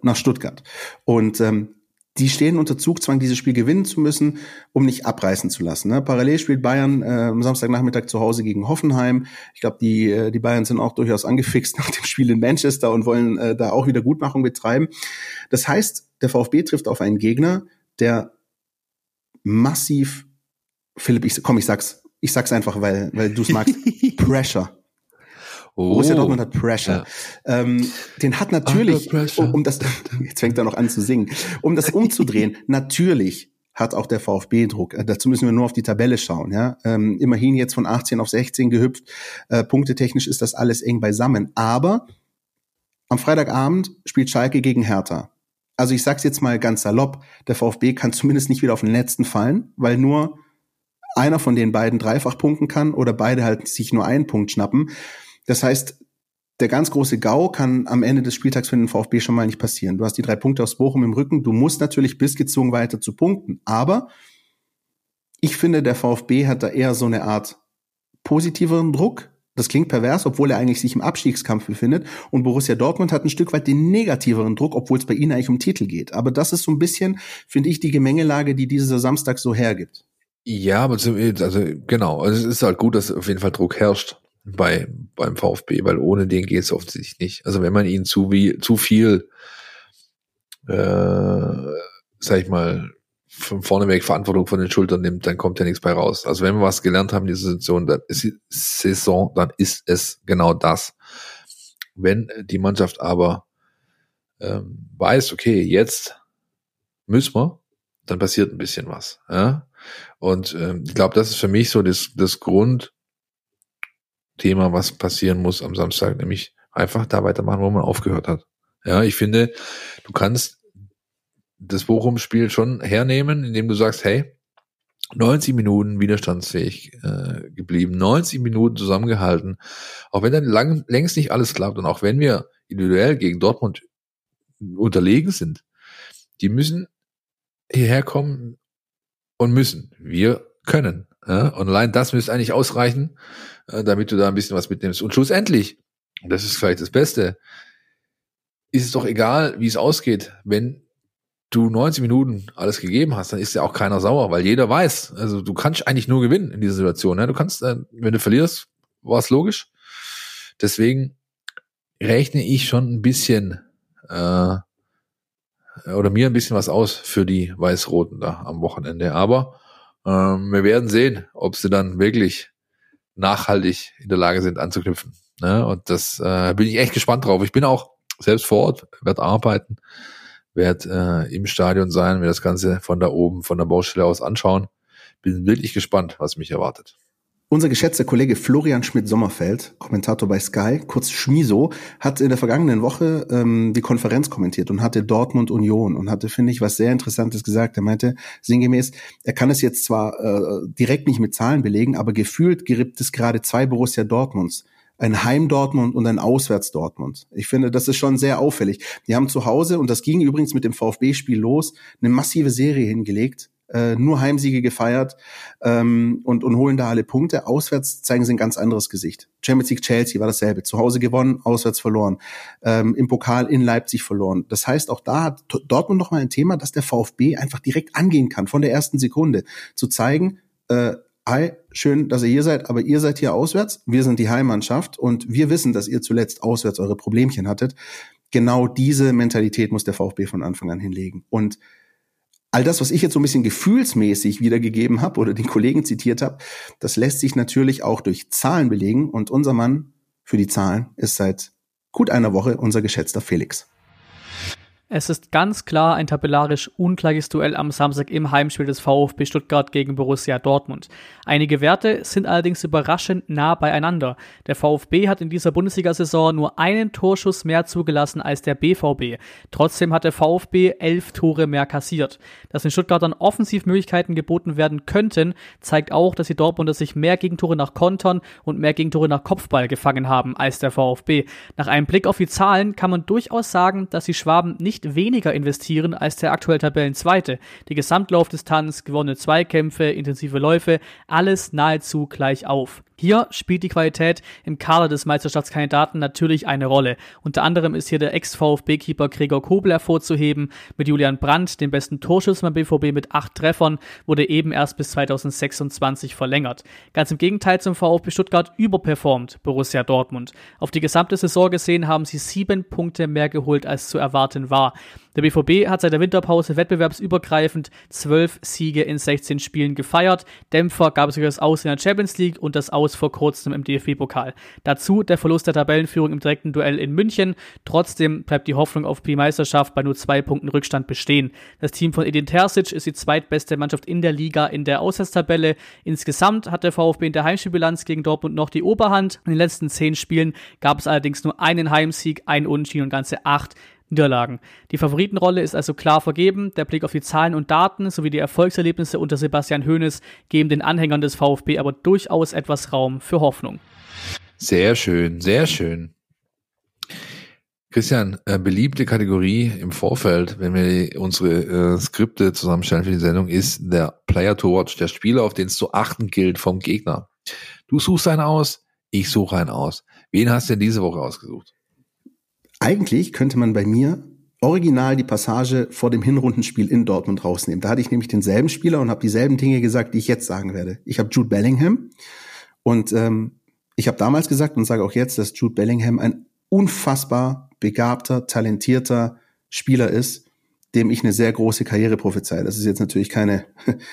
nach Stuttgart. Und ähm, die stehen unter Zugzwang, dieses Spiel gewinnen zu müssen, um nicht abreißen zu lassen. Ne? Parallel spielt Bayern äh, am Samstagnachmittag zu Hause gegen Hoffenheim. Ich glaube, die äh, die Bayern sind auch durchaus angefixt nach dem Spiel in Manchester und wollen äh, da auch wieder Gutmachung betreiben. Das heißt, der VfB trifft auf einen Gegner, der massiv, Philipp, ich, komm, ich sag's, ich sag's einfach, weil weil du es magst, Pressure. Oh. Borussia Dortmund hat Pressure. Ja. Ähm, den hat natürlich, um, um das, jetzt fängt er noch an zu singen, um das umzudrehen, natürlich hat auch der VfB Druck. Äh, dazu müssen wir nur auf die Tabelle schauen. Ja, ähm, immerhin jetzt von achtzehn auf sechzehn gehüpft. Äh, punktetechnisch ist das alles eng beisammen. Aber am Freitagabend spielt Schalke gegen Hertha. Also ich sag's jetzt mal ganz salopp, der VfB kann zumindest nicht wieder auf den letzten fallen, weil nur einer von den beiden dreifach punkten kann oder beide halt sich nur einen Punkt schnappen. Das heißt, der ganz große GAU kann am Ende des Spieltags für den VfB schon mal nicht passieren. Du hast die drei Punkte aus Bochum im Rücken. Du musst natürlich bis gezwungen weiter zu punkten. Aber ich finde, der VfB hat da eher so eine Art positiveren Druck. Das klingt pervers, obwohl er eigentlich sich im Abstiegskampf befindet. Und Borussia Dortmund hat ein Stück weit den negativeren Druck, obwohl es bei ihnen eigentlich um Titel geht. Aber das ist so ein bisschen, finde ich, die Gemengelage, die dieser Samstag so hergibt. Ja, aber also genau. Also es ist halt gut, dass auf jeden Fall Druck herrscht bei beim VfB, weil ohne den geht es offensichtlich nicht. Also wenn man ihnen zu wie zu viel, äh, sag ich mal, von vorne weg Verantwortung von den Schultern nimmt, dann kommt ja nichts bei raus. Also wenn wir was gelernt haben in dieser Saison, dann ist Saison, dann ist es genau das. Wenn die Mannschaft aber ähm, weiß, okay, jetzt müssen wir, dann passiert ein bisschen was. Ja? Und ähm, ich glaube, das ist für mich so das, das Grund Thema, was passieren muss am Samstag, nämlich einfach da weitermachen, wo man aufgehört hat. Ja, ich finde, du kannst das Bochum-Spiel schon hernehmen, indem du sagst, hey, neunzig Minuten widerstandsfähig äh, geblieben, neunzig Minuten zusammengehalten, auch wenn dann lang, längst nicht alles klappt und auch wenn wir individuell gegen Dortmund unterlegen sind, die müssen hierher kommen und müssen. Wir können. Ja? Und allein das müsste eigentlich ausreichen, damit du da ein bisschen was mitnimmst. Und schlussendlich, und das ist vielleicht das Beste, ist es doch egal, wie es ausgeht. Wenn du neunzig Minuten alles gegeben hast, dann ist ja auch keiner sauer, weil jeder weiß, also du kannst eigentlich nur gewinnen in dieser Situation. Du kannst, wenn du verlierst, war es logisch. Deswegen rechne ich schon ein bisschen äh, oder mir ein bisschen was aus für die Weiß-Roten da am Wochenende. Aber ähm, wir werden sehen, ob sie dann wirklich nachhaltig in der Lage sind anzuknüpfen. Ne? Und das äh, bin ich echt gespannt drauf. Ich bin auch selbst vor Ort, werde arbeiten, werde äh, im Stadion sein, mir das Ganze von da oben, von der Baustelle aus anschauen. Bin wirklich gespannt, was mich erwartet. Unser geschätzter Kollege Florian Schmidt-Sommerfeld, Kommentator bei Sky, kurz Schmiso, hat in der vergangenen Woche ähm, die Konferenz kommentiert und hatte Dortmund Union und hatte, finde ich, was sehr Interessantes gesagt. Er meinte sinngemäß, er kann es jetzt zwar äh, direkt nicht mit Zahlen belegen, aber gefühlt gibt es gerade zwei Borussia Dortmunds. Ein Heim-Dortmund und ein Auswärts-Dortmund. Ich finde, das ist schon sehr auffällig. Die haben zu Hause, und das ging übrigens mit dem VfB-Spiel los, eine massive Serie hingelegt. Äh, nur Heimsiege gefeiert ähm, und, und holen da alle Punkte. Auswärts zeigen sie ein ganz anderes Gesicht. Champions League Chelsea war dasselbe. Zu Hause gewonnen, auswärts verloren. Ähm, im Pokal in Leipzig verloren. Das heißt, auch da hat Dortmund noch mal ein Thema, dass der VfB einfach direkt angehen kann, von der ersten Sekunde. Zu zeigen, äh, hi, schön, dass ihr hier seid, aber ihr seid hier auswärts. Wir sind die Heimmannschaft und wir wissen, dass ihr zuletzt auswärts eure Problemchen hattet. Genau diese Mentalität muss der VfB von Anfang an hinlegen. Und all das, was ich jetzt so ein bisschen gefühlsmäßig wiedergegeben habe oder den Kollegen zitiert habe, das lässt sich natürlich auch durch Zahlen belegen. Und unser Mann für die Zahlen ist seit gut einer Woche unser geschätzter Felix. Es ist ganz klar ein tabellarisch ungleiches Duell am Samstag im Heimspiel des VfB Stuttgart gegen Borussia Dortmund. Einige Werte sind allerdings überraschend nah beieinander. Der VfB hat in dieser Bundesliga-Saison nur einen Torschuss mehr zugelassen als der B V B. Trotzdem hat der VfB elf Tore mehr kassiert. Dass den Stuttgartern Offensivmöglichkeiten geboten werden könnten, zeigt auch, dass die Dortmunder sich mehr Gegentore nach Kontern und mehr Gegentore nach Kopfball gefangen haben als der VfB. Nach einem Blick auf die Zahlen kann man durchaus sagen, dass die Schwaben nicht weniger investieren als der aktuell Tabellenzweite. Die Gesamtlaufdistanz, gewonnene Zweikämpfe, intensive Läufe, alles nahezu gleich auf. Hier spielt die Qualität im Kader des Meisterschaftskandidaten natürlich eine Rolle. Unter anderem ist hier der Ex-VfB-Keeper Gregor Kobel hervorzuheben. Mit Julian Brandt, dem besten Torschützen beim B V B mit acht Treffern, wurde eben erst bis zweitausendsechsundzwanzig verlängert. Ganz im Gegenteil zum VfB Stuttgart überperformt Borussia Dortmund. Auf die gesamte Saison gesehen haben sie sieben Punkte mehr geholt, als zu erwarten war. Der B V B hat seit der Winterpause wettbewerbsübergreifend zwölf Siege in sechzehn Spielen gefeiert. Dämpfer gab es sogar das Aus in der Champions League und das Aus vor kurzem im D F B-Pokal. Dazu der Verlust der Tabellenführung im direkten Duell in München. Trotzdem bleibt die Hoffnung auf die Meisterschaft bei nur zwei Punkten Rückstand bestehen. Das Team von Edin Terzic ist die zweitbeste Mannschaft in der Liga in der Auswärtstabelle. Insgesamt hat der VfB in der Heimspielbilanz gegen Dortmund noch die Oberhand. In den letzten zehn Spielen gab es allerdings nur einen Heimsieg, einen Unentschieden und ganze acht Niederlagen. Die Favoritenrolle ist also klar vergeben. Der Blick auf die Zahlen und Daten sowie die Erfolgserlebnisse unter Sebastian Hoeneß geben den Anhängern des VfB aber durchaus etwas Raum für Hoffnung. Sehr schön, sehr schön. Christian, äh, beliebte Kategorie im Vorfeld, wenn wir unsere äh, Skripte zusammenstellen für die Sendung, ist der Player to Watch, der Spieler, auf den es zu achten gilt vom Gegner. Du suchst einen aus, ich suche einen aus. Wen hast du denn diese Woche ausgesucht? Eigentlich könnte man bei mir original die Passage vor dem Hinrundenspiel in Dortmund rausnehmen. Da hatte ich nämlich denselben Spieler und habe dieselben Dinge gesagt, die ich jetzt sagen werde. Ich habe Jude Bellingham und ähm, ich habe damals gesagt und sage auch jetzt, dass Jude Bellingham ein unfassbar begabter, talentierter Spieler ist, dem ich eine sehr große Karriere prophezeie. Das ist jetzt natürlich keine,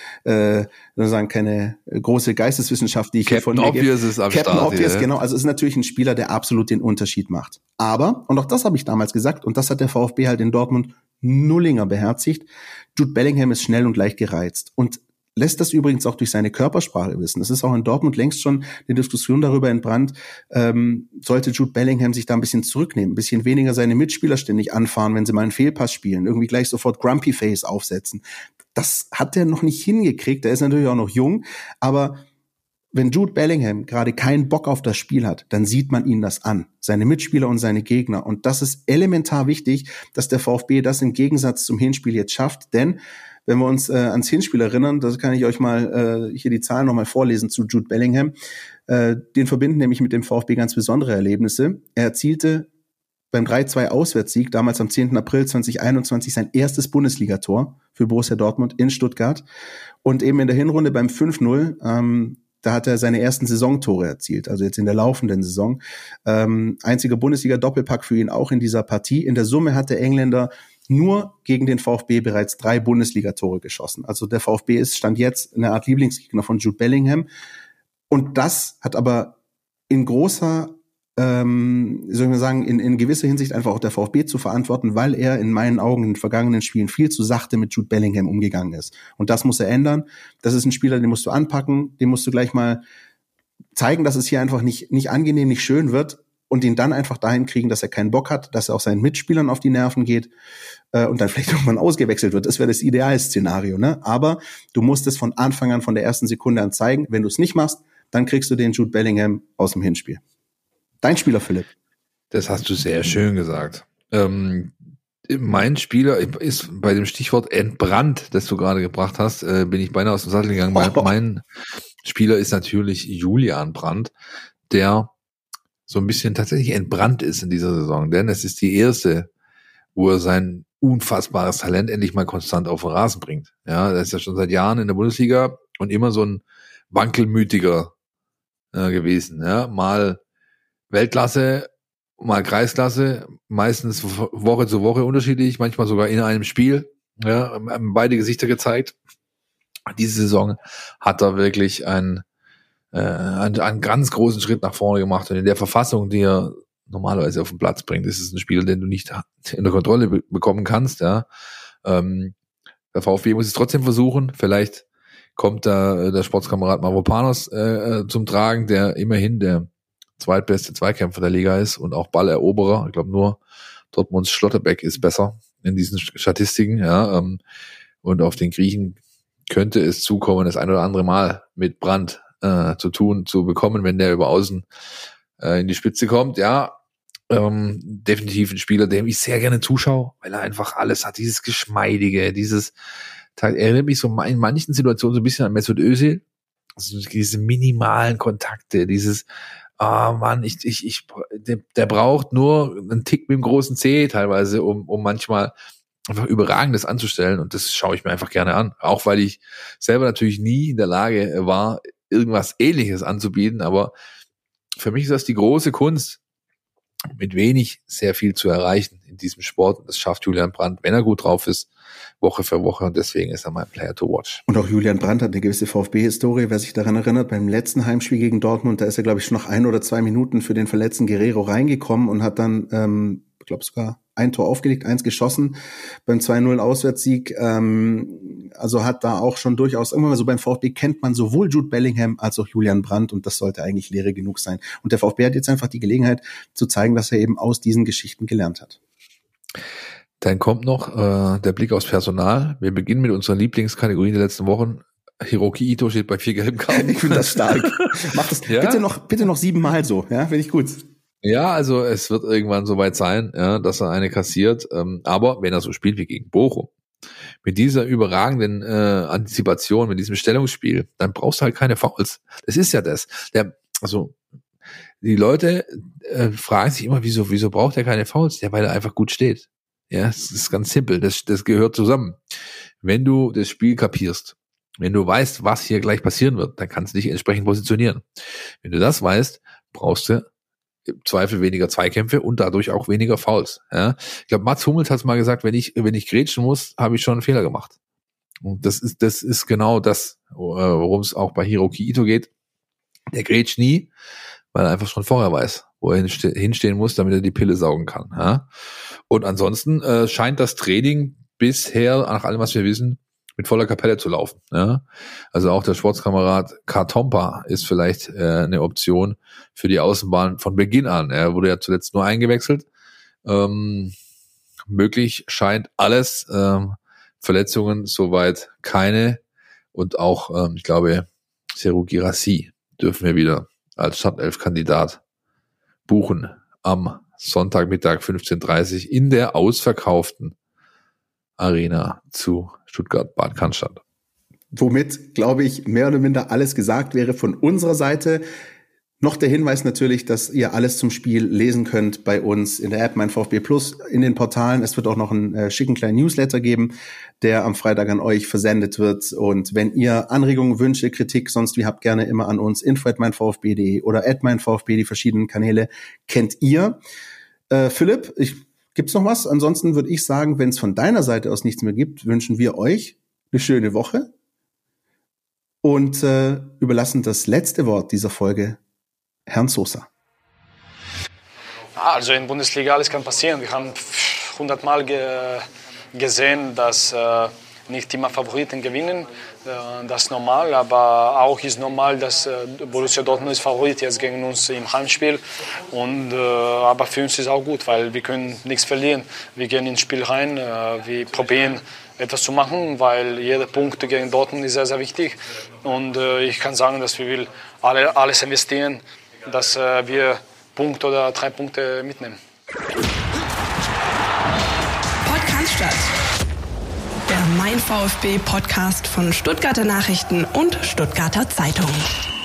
äh, sagen keine große Geisteswissenschaft, die ich Captain hier von mir Obvious ist am Captain Start Obvious, hier. genau. Also es ist natürlich ein Spieler, der absolut den Unterschied macht. Aber, und auch das habe ich damals gesagt, und das hat der VfB halt in Dortmund Nullinger beherzigt, Jude Bellingham ist schnell und leicht gereizt. Und lässt das übrigens auch durch seine Körpersprache wissen. Es ist auch in Dortmund längst schon eine Diskussion darüber entbrannt, ähm, sollte Jude Bellingham sich da ein bisschen zurücknehmen, ein bisschen weniger seine Mitspieler ständig anfahren, wenn sie mal einen Fehlpass spielen, irgendwie gleich sofort Grumpy Face aufsetzen. Das hat er noch nicht hingekriegt, er ist natürlich auch noch jung, aber wenn Jude Bellingham gerade keinen Bock auf das Spiel hat, dann sieht man ihn das an, seine Mitspieler und seine Gegner. Und das ist elementar wichtig, dass der VfB das im Gegensatz zum Hinspiel jetzt schafft, denn wenn wir uns äh, ans Hinspiel erinnern, das kann ich euch mal äh, hier die Zahlen nochmal vorlesen zu Jude Bellingham. Äh, den verbinden nämlich mit dem VfB ganz besondere Erlebnisse. Er erzielte beim drei zwei Auswärtssieg, damals am zehnten April zweitausendeinundzwanzig, sein erstes Bundesligator für Borussia Dortmund in Stuttgart. Und eben in der Hinrunde beim fünf null, ähm, da hat er seine ersten Saisontore erzielt, also jetzt in der laufenden Saison. Ähm, einziger Bundesliga-Doppelpack für ihn auch in dieser Partie. In der Summe hat der Engländer nur gegen den VfB bereits drei Bundesligatore geschossen. Also der VfB ist, stand jetzt eine Art Lieblingsgegner von Jude Bellingham. Und das hat aber in großer, ähm, soll ich mal sagen, in, in gewisser Hinsicht einfach auch der VfB zu verantworten, weil er in meinen Augen in den vergangenen Spielen viel zu sachte mit Jude Bellingham umgegangen ist. Und das muss er ändern. Das ist ein Spieler, den musst du anpacken, den musst du gleich mal zeigen, dass es hier einfach nicht, nicht angenehm, nicht schön wird. Und ihn dann einfach dahin kriegen, dass er keinen Bock hat, dass er auch seinen Mitspielern auf die Nerven geht äh, und dann vielleicht irgendwann ausgewechselt wird. Das wäre das Idealszenario, ne? Aber du musst es von Anfang an, von der ersten Sekunde an zeigen. Wenn du es nicht machst, dann kriegst du den Jude Bellingham aus dem Hinspiel. Dein Spieler, Philipp. Das hast du sehr schön gesagt. Ähm, mein Spieler ist bei dem Stichwort entbrannt, das du gerade gebracht hast, äh, bin ich beinahe aus dem Sattel gegangen. Mein, mein Spieler ist natürlich Julian Brandt, der so ein bisschen tatsächlich entbrannt ist in dieser Saison, denn es ist die erste, wo er sein unfassbares Talent endlich mal konstant auf den Rasen bringt. Ja, er ist ja schon seit Jahren in der Bundesliga und immer so ein wankelmütiger äh, gewesen. Ja, mal Weltklasse, mal Kreisklasse, meistens Woche zu Woche unterschiedlich, manchmal sogar in einem Spiel. Ja, haben beide Gesichter gezeigt. Diese Saison hat er wirklich ein Äh, einen, einen ganz großen Schritt nach vorne gemacht und in der Verfassung, die er normalerweise auf den Platz bringt, ist es ein Spieler, den du nicht in der Kontrolle be- bekommen kannst. Ja, ähm, der VfB muss es trotzdem versuchen. Vielleicht kommt da der Sportskamerad Mavropanos äh, zum Tragen, der immerhin der zweitbeste Zweikämpfer der Liga ist und auch Balleroberer. Ich glaube nur Dortmunds Schlotterbeck ist besser in diesen Statistiken. Ja, ähm, und auf den Griechen könnte es zukommen, das ein oder andere Mal mit Brandt Äh, zu tun, zu bekommen, wenn der über außen äh, in die Spitze kommt. Ja, ähm, definitiv ein Spieler, dem ich sehr gerne zuschaue, weil er einfach alles hat, dieses Geschmeidige, dieses, er erinnert mich so in manchen Situationen so ein bisschen an Mesut Özil, also diese minimalen Kontakte, dieses, ah, oh Mann, ich, ich, ich, der, der braucht nur einen Tick mit dem großen C teilweise, um, um manchmal einfach Überragendes anzustellen, und das schaue ich mir einfach gerne an. Auch weil ich selber natürlich nie in der Lage war, irgendwas Ähnliches anzubieten, aber für mich ist das die große Kunst, mit wenig sehr viel zu erreichen in diesem Sport. Das schafft Julian Brandt, wenn er gut drauf ist, Woche für Woche, und deswegen ist er mein Player to watch. Und auch Julian Brandt hat eine gewisse VfB-Historie, wer sich daran erinnert, beim letzten Heimspiel gegen Dortmund, da ist er, glaube ich, schon noch ein oder zwei Minuten für den verletzten Guerrero reingekommen und hat dann, ähm, ich glaube sogar ein Tor aufgelegt, eins geschossen beim zwei null Auswärtssieg. Ähm, also hat da auch schon durchaus, irgendwann mal so beim VfB kennt man sowohl Jude Bellingham als auch Julian Brandt, und das sollte eigentlich Lehre genug sein. Und der VfB hat jetzt einfach die Gelegenheit zu zeigen, dass er eben aus diesen Geschichten gelernt hat. Dann kommt noch äh, der Blick aufs Personal. Wir beginnen mit unseren Lieblingskategorien der letzten Wochen. Hiroki Ito steht bei vier gelben Karten. Ich finde das stark. Mach das ja? bitte noch bitte noch siebenmal so, ja, finde ich gut. Ja, also es wird irgendwann soweit sein, ja, dass er eine kassiert. Ähm, aber wenn er so spielt wie gegen Bochum, mit dieser überragenden äh, Antizipation, mit diesem Stellungsspiel, dann brauchst du halt keine Fouls. Das ist ja das. Der, also die Leute äh, fragen sich immer, wieso, wieso braucht er keine Fouls? Ja, weil er einfach gut steht. Ja, es ist ganz simpel. Das, das gehört zusammen. Wenn du das Spiel kapierst, wenn du weißt, was hier gleich passieren wird, dann kannst du dich entsprechend positionieren. Wenn du das weißt, brauchst du im Zweifel weniger Zweikämpfe und dadurch auch weniger Fouls. Ja? Ich glaube, Mats Hummels hat es mal gesagt, wenn ich, wenn ich grätschen muss, habe ich schon einen Fehler gemacht. Und das ist, das ist genau das, worum es auch bei Hiroki Ito geht. Der grätscht nie, weil er einfach schon vorher weiß, wo er hinstehen muss, damit er die Pille saugen kann. Ja? Und ansonsten äh, scheint das Training bisher, nach allem, was wir wissen, mit voller Kapelle zu laufen. Ja? Also auch der Sportskamerad Kartompa ist vielleicht äh, eine Option für die Außenbahn von Beginn an. Er wurde ja zuletzt nur eingewechselt. Ähm, möglich scheint alles. Ähm, Verletzungen soweit keine. Und auch, ähm, ich glaube, Serhou Guirassy dürfen wir wieder als Startelf-Kandidat buchen am Sonntagmittag fünfzehn Uhr dreißig in der ausverkauften Arena zu Stuttgart-Bad Cannstatt. Womit, glaube ich, mehr oder minder alles gesagt wäre von unserer Seite. Noch der Hinweis natürlich, dass ihr alles zum Spiel lesen könnt bei uns in der App Mein VfB Plus, in den Portalen. Es wird auch noch einen äh, schicken kleinen Newsletter geben, der am Freitag an euch versendet wird. Und wenn ihr Anregungen, Wünsche, Kritik sonst wie habt, gerne immer an uns, info at mein VfB punkt de oder at mein VfB, die verschiedenen Kanäle kennt ihr. Äh, Philipp, ich, gibt's noch was? Ansonsten würde ich sagen, wenn es von deiner Seite aus nichts mehr gibt, wünschen wir euch eine schöne Woche und äh, überlassen das letzte Wort dieser Folge Herrn Sosa. Also in der Bundesliga alles kann passieren. Wir haben hundertmal ge gesehen, dass äh, nicht immer Favoriten gewinnen. Äh, das ist normal, aber auch ist normal, dass äh, Borussia Dortmund ist Favorit jetzt gegen uns im Heimspiel. Und, äh, aber für uns ist auch gut, weil wir können nichts verlieren. Wir gehen ins Spiel rein, äh, wir probieren etwas zu machen, weil jeder Punkt gegen Dortmund ist sehr, sehr wichtig. Und äh, ich kann sagen, dass wir will alle, alles investieren, dass äh, wir Punkt oder drei Punkte mitnehmen. Podcast, der Mein VfB Podcast von Stuttgarter Nachrichten und Stuttgarter Zeitung.